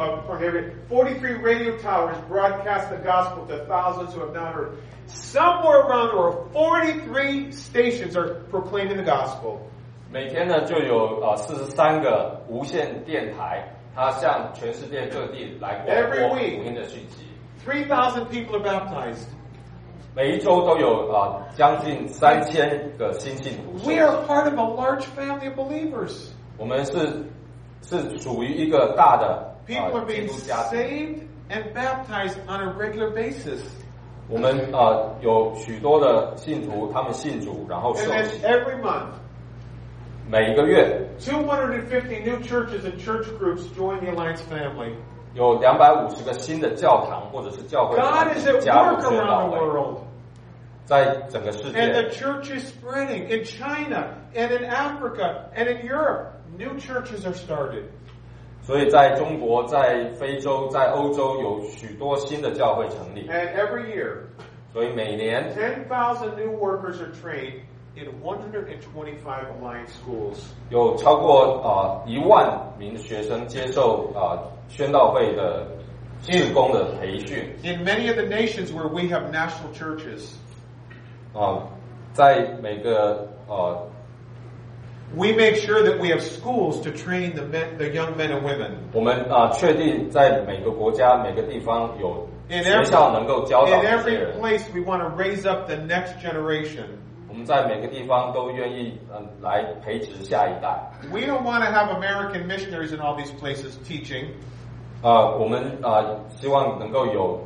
43 radio towers broadcast the gospel to thousands who have not heard. Somewhere around the world, 43 stations are proclaiming the gospel. 每天呢就有43个无线电台，它向全世界各地来广 Every 播 week. 福音的讯息。 3,000 people are baptized. 每一周都有将近3000个新信徒受 We 洗。 are part of a large family of believers. 我们是属于一个大的 People are 基 being 督家庭。 saved and baptized on a regular basis. 我们有许多的信徒，他们信主，然后 And 受 then 洗。 every month, 每一个月 250 new churches and church groups join the Alliance family. 有250个新的教堂或者是教会 God is at 加入 work 宣道 around the 会。 world. 在整个世 And the 界， church is spreading in China and in Africa and in Europe. New churches are started. 所以在中国、在非洲、在欧洲有许多新的教会成立， And every year, 所以每年 10,000 new workers are trained in 125 Alliance schools. 有超过10000名学生接受宣道会的事工的培训。 In many of the nations where we have national churches, 在每个 we make sure that we have schools to train the young men and women. 我们确定在每个国家、每个地方有 In 学校能够教导 in 这些 every 人。 place, we want to raise up the next generation. 我们在每个地方都愿意来培植下一代。 We don't want to have American missionaries in all these places teaching. 我们希望能够有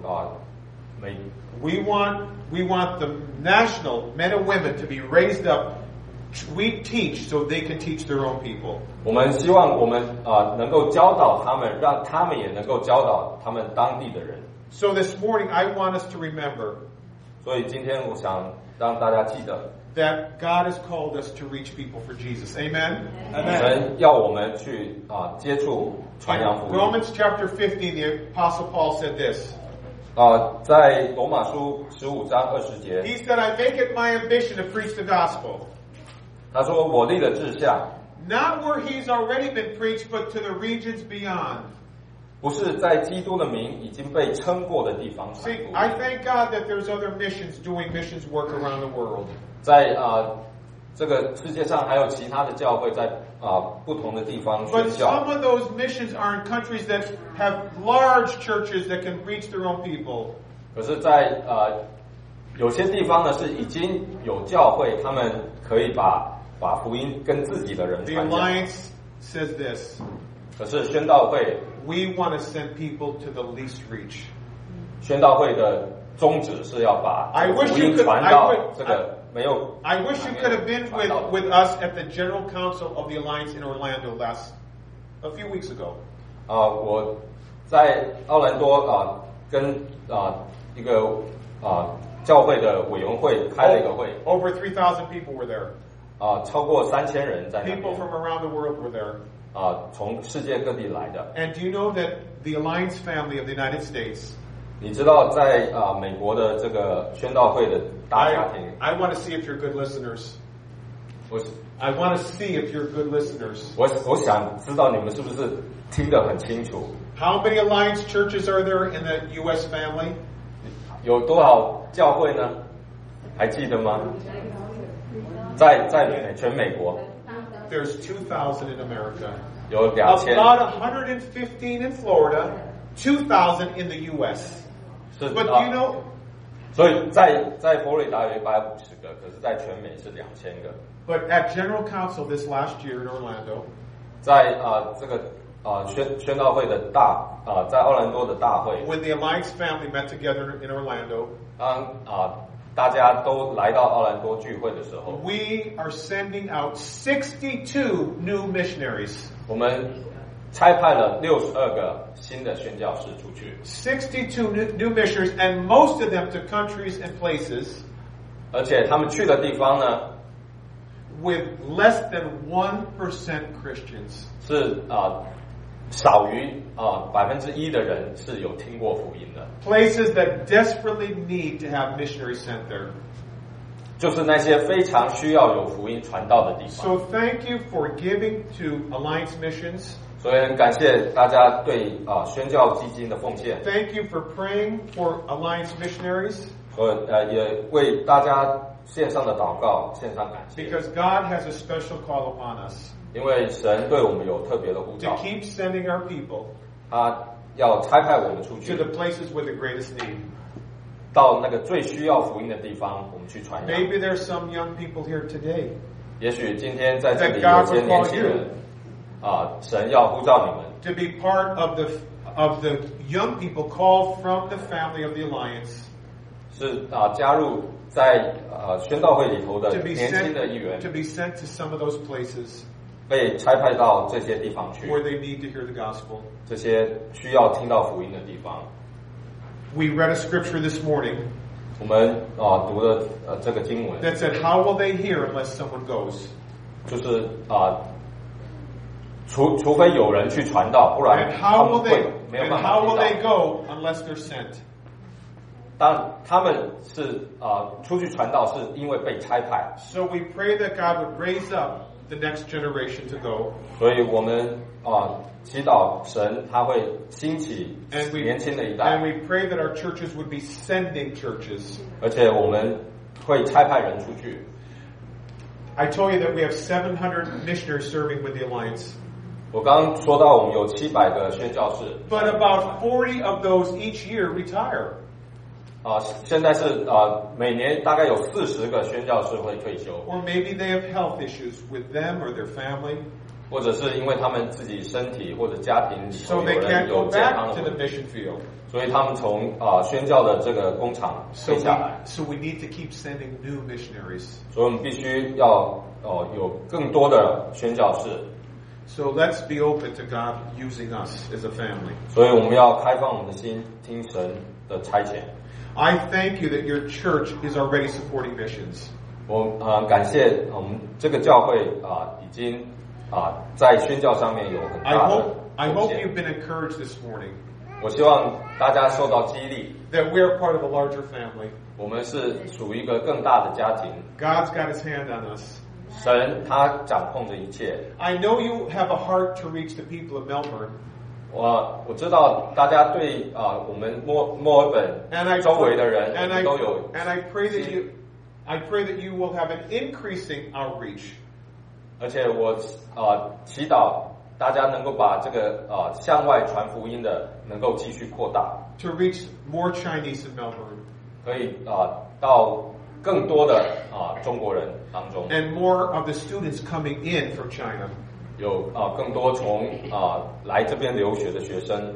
We want the national men and women to be raised up. We teach so they can teach their own people. 我们希望我们能够教导他们，让他们也能够教导他们当地的人。 So this morning, I want us to remember 所以今天我想让大家记得， that God has called us to reach people for Jesus. Amen? 神要我们去接触传扬福 In 音。 Romans chapter 15, the Apostle Paul said this. 在罗马书15章20节， He said, I make it my ambition to preach the gospel. 他说：“我立了志向， Not where he's already been preached, but to the regions beyond. 不是在基督的名已经被称过的地方传 See, 播。 I thank God that there's other missions doing missions work around the world. 在这个世界上还有其他的教会在不同的地方 But 宣教， some of those missions are in countries that have large churches that can reach their own people. 可是在，有些地方呢是已经有教会，他们可以把福音跟自己的人 The 传讲。 Alliance says this. 可是宣道会 We want to send people to the least reach. 宣道会的宗旨是要把 I wish 福 you 音 could- 传 I 到 would- 这个没有。 I wish you could have been with us at the General Council of the Alliance in Orlando a few weeks ago. 我在奥兰多跟一个教会的委员会开了一个会， Over 3,000 people were there. 超过3000人在那 People 边， from around the world were there. 从世界各地来的。 And do you know that the Alliance family of the United States, 你知道在美国的这个宣道会的大家庭， I want to see if you're good listeners. 我 I want to see if you're good listeners. 我想知道你们是不是听得很清楚？ How many Alliance churches are there in the U.S. family? 有多少教会呢？还记得吗？在全美国 There's 2,000 in America. 有2000， About 115 in Florida, 2,000 in the U.S. 是 But do you know, 所以在佛罗里达有150个，可是在全美是2000个。 but at General Council this last year in Orlando, 在这个宣道会的在奥兰多的大会， when the Alliance family met together in Orlando, 当大家都来到奥兰多聚会的时候， we are sending out 62 new missionaries. 我们差派了62个新的宣教士出去， 62 new missionaries, and most of them to countries and places 而且他们去的地方呢 with less than 1% Christians. 是少于1%的人是有听过福音的， Places that desperately need to have missionaries sent there. 就是那些非常需要有福音传道的地方。 So thank you for giving to Alliance Missions. 所以很感谢大家对宣教基金的奉献， Thank you for praying for Alliance missionaries, 也为大家线上的祷告献上感谢， because God has a special call upon us 因为神对我们有特别的呼 to 召， keep sending our people 他要差派我们出 to 去 the places with the greatest need. 到那个最需要福音的地方，我们去传扬。 Maybe there's some young people here today 也许今天在这里有些年轻人，神要呼召你们， to be part of the young people called from the family of the Alliance 是加入在宣道会里头的 to be 年轻的一 sent 员， to be sent to some of those places 被差派到这些地方去， where they need to hear the gospel. 这些需要听到福音的地方。 We read a scripture this morning 我们读的这个经文 that said, how will they hear unless someone goes? 就是除非有人去传道，不然 And 他 how 们 will 会 they, 没有 and 办法 how 听 will 到。 they go unless they're sent? 当他们是出去传道，是因为被差派， So we pray that God would raise up the next generation to go. 所以我们祈祷神他会兴起 And we, 年轻的一 and 代， we pray that our churches would be sending churches. 而且我们会差派人出去。 I told you that we have 700 missionaries serving with the Alliance. 我刚刚说到我们有700个宣教士， But about 40 of those each year retire. 现在是每年大概有40个宣教士会退休， Or maybe they have health issues with them or their family. 或者是因为他们自己身体或者家庭里 So 头 they 有人 can't 有 go 健康 back 的 to the 问题， mission field. 所以他们从宣教的这个工厂 So 退下来。 we need to keep sending new missionaries. 所以我们必须要有更多的宣教士， So let's be open to God using us as a family. 所以我们要开放我们的心，听神的差遣。 I thank you that your church is already supporting missions. 我感谢我们这个教会已经在宣教上面有很 I 大的 hope 贡献 you've been encouraged this morning 我希望大家受到激励， that we're part of a larger family. 我们是属于一个更大的家庭。 God's got his hand on us. 神他掌控着一切。 I know you have a heart to reach the people of Melbourne. 我知道大家对我们墨尔 And I 本周围的人 and I 都有 and I pray that you will have an increasing outreach. 而且我祈祷大家能够把这个向外传福音的能够继续扩大， To reach more Chinese in Melbourne 可以到更多的中国人当中， and more of the students coming in from China. 有更多从来这边留学的学生。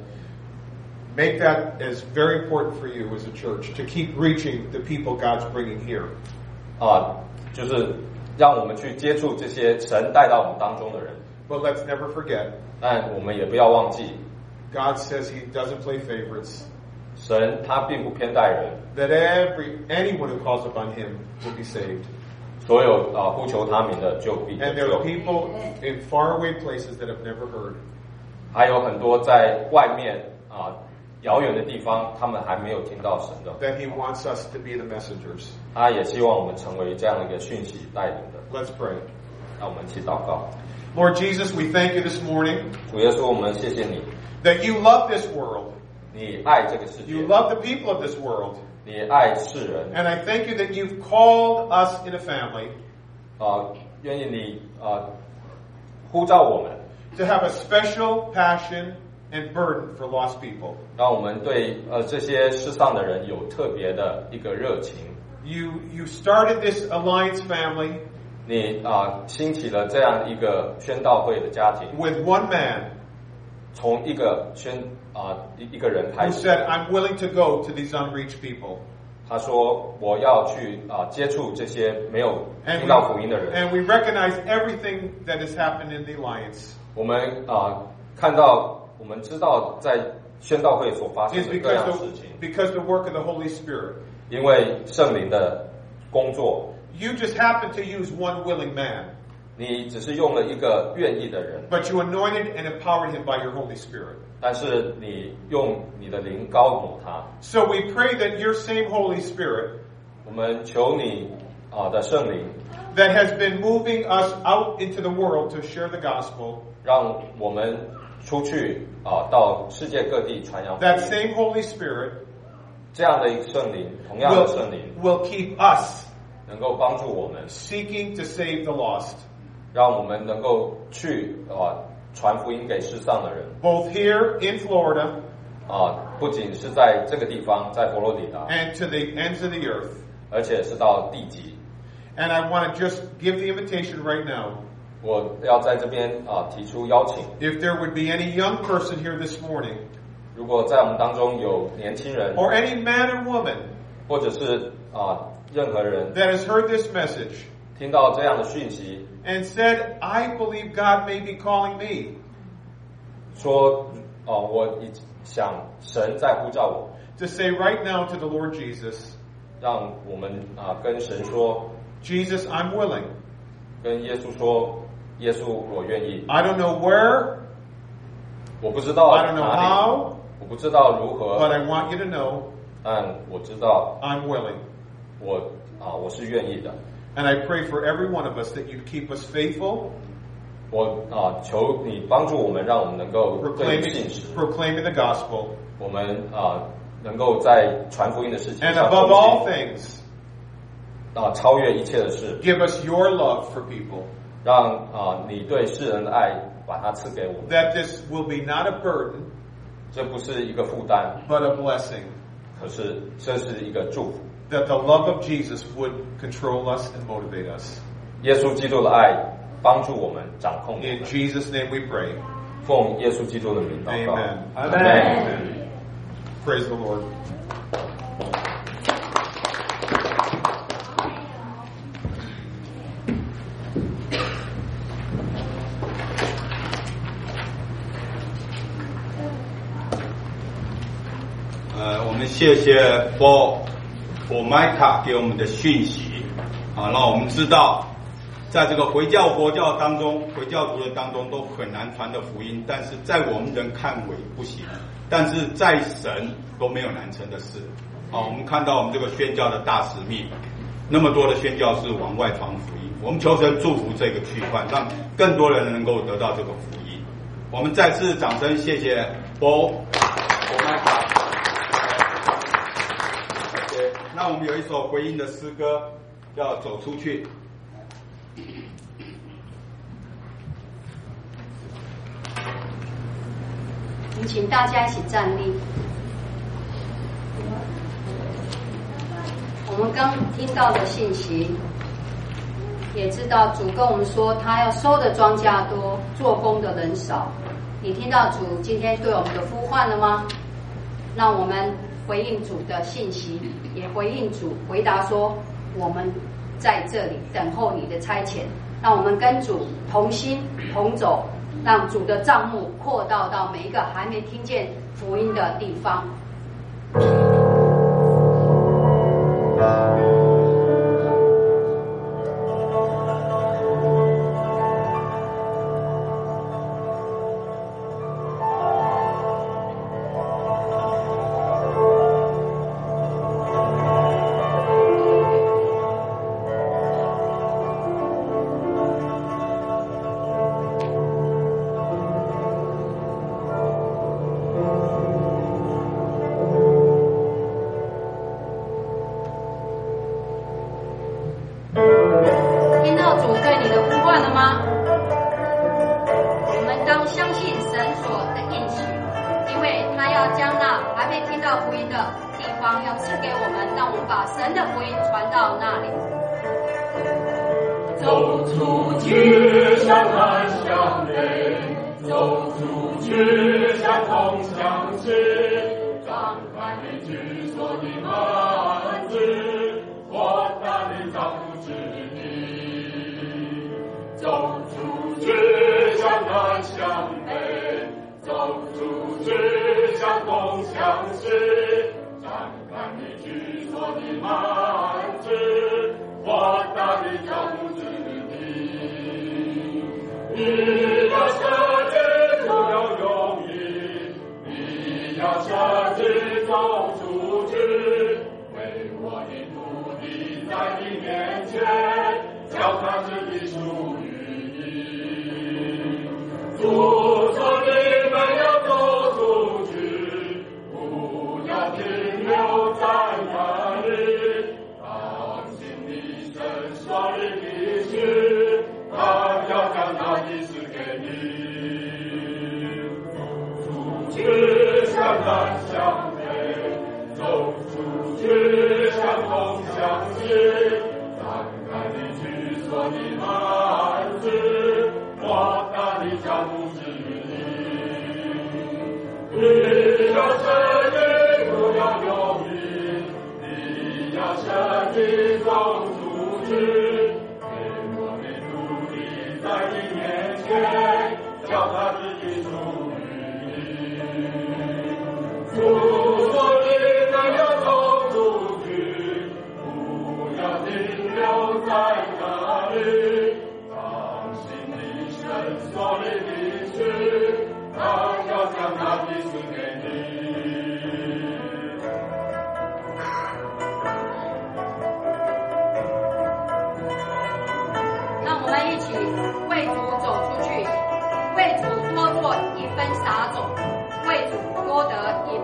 Make that as very important for you as a church to keep reaching the people God's bringing here. 就是让我们去接触这些神带到我们当中的人， But let's never forget, 但我们也不要忘记， God says He doesn't play favorites. 神他并不偏待人， That anyone who calls upon Him will be saved. 所有呼求他名的就必得 And there 救 are。people in faraway places that have never heard. 还有很多在外面遥远的地方，他们还没有听到神的， That He wants us to be the messengers. 他也希望我们成为这样的一个讯息带领的。 Let's pray. 让我们一起祷告。 Lord Jesus, we thank you this morning 主耶稣，我们谢谢你， that you love this world. 你爱这个世界， You love the people of this world. 你爱世人， And I thank you that you've called us in a family 愿意你呼召我们， to have a special passion and burden for lost people. 让我们对这些世上的人有特别的一个热情。 You started this Alliance family 你兴起了这样一个宣道会的家庭， with one man 从一个一个人开 who 始。 said, I'm willing to go to these unreached people. 他说：“我要去接触这些没有 And 听到福音的人。 and we recognize everything that has happened in the Alliance ” 我们看到，我们知道在宣道会所发生 is 的各样 because 事情， because the work of the Holy Spirit. 因为圣灵的工作， You just happen to use one willing man, 你只是用了一个愿意的人， but you anointed and empowered him by your Holy Spirit. 但是你用你的灵高抹他。 So we pray that your same Holy Spirit 我们求你的圣灵， that has been moving us out into the world to share the gospel, 让我们出去到世界各地传扬福 that 音。 same Holy Spirit 这样的一个圣灵，同样的圣灵， will keep us 能够帮助我们， seeking to save the lost, 让我们能够去传福音给世上的人。 both here in Florida 不仅是在这个地方，在佛罗里达， and to the ends of the earth. 而且是到地极。 And I want to just give the invitation right now. 我要在这边提出邀请， If there would be any young person here this morning, 如果在我们当中有年轻人， or any man or woman 或者是任何人 that has heard this message 听到这样的讯息， and said, I believe God may be calling me 说我想神在呼召我， to say right now to the Lord Jesus, 让我们跟神说 Jesus, I'm willing. 跟耶稣说，耶稣我愿意。 I don't know where, 我不知道 I don't know 哪里， how, 我不知道如何， but I want you to know 但我知道 I'm willing. 我是愿意的。 And I pray for every one of us that you keep us faithful, 我求你帮助我们，让我们能够对你信实， proclaiming the gospel, 我们能够在传福音的事情 and 上 above 忠 all 心 things, 超越一切的事， give us your love for people, 让你对世人的爱把它赐给我们。 that this will be not a burden, 这不是一个负担， but a blessing, 可是这是一个祝福。 that the love of Jesus would control us and motivate us. 耶稣基督的爱帮助我们，掌控我 In 们。 Jesus' name we pray. 奉耶稣基督的名祷告。 Amen. Amen. Praise the Lord. 我们谢谢Paul Micah 给我们的讯息啊，让我们知道，在这个回教国教当中，回教徒的当中都很难传的福音，但是在我们人看为不行，但是在神都没有难成的事。啊，我们看到我们这个宣教的大使命，那么多的宣教士往外传福音，我们求神祝福这个区块，让更多人能够得到这个福音。我们再次掌声谢谢Paul Micah。那我们有一首回应的诗歌，要走出去。 我们请大家一起站立。我们刚听到的信息，也知道主跟我们说，他要收的庄稼多，做工的人少。你听到主今天对我们的呼唤了吗？让我们回应主的信息，也回应主回答说，我们在这里等候你的差遣。让我们跟主同心同走，让主的帐幕扩大到每一个还没听见福音的地方。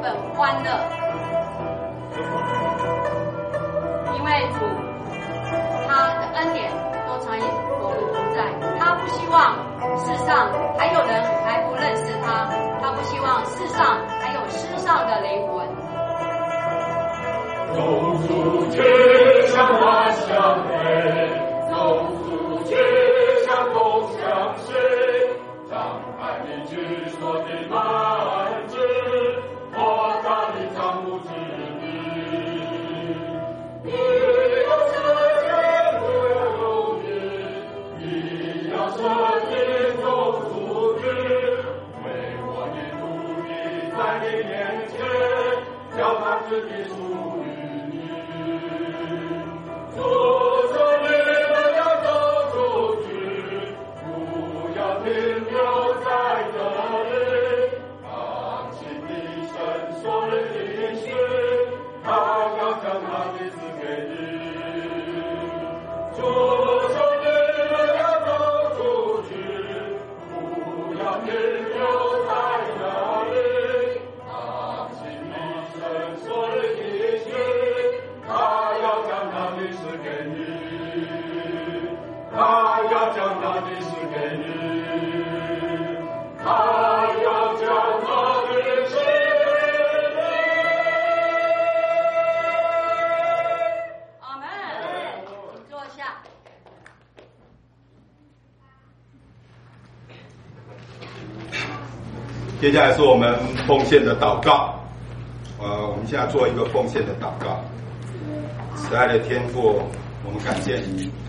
份欢乐，因为主他的恩典都常与我们同在，他不希望世上还有人还不认识他，他不希望世上还有世上的灵魂。 走出去向花相配，走出去向东向西，张开你居所的门子，扩大你帐幕之地。你要舍己不容易，你要舍己走出去，为我的土地在你面前，叫他自己属于你。主说你们要走出去，不要停留在这里，当心你伸手的心，他要将他的赐给你。主说你们要走出去，不要停留在这里，当心你伸手的心，他要将他的赐给你，他要将他的赐给你，他要将他的赐给你。 阿门。请坐下。 接下来是我们奉献的祷告。我们现在做一个奉献的祷告。慈爱的天父，我们感谢你，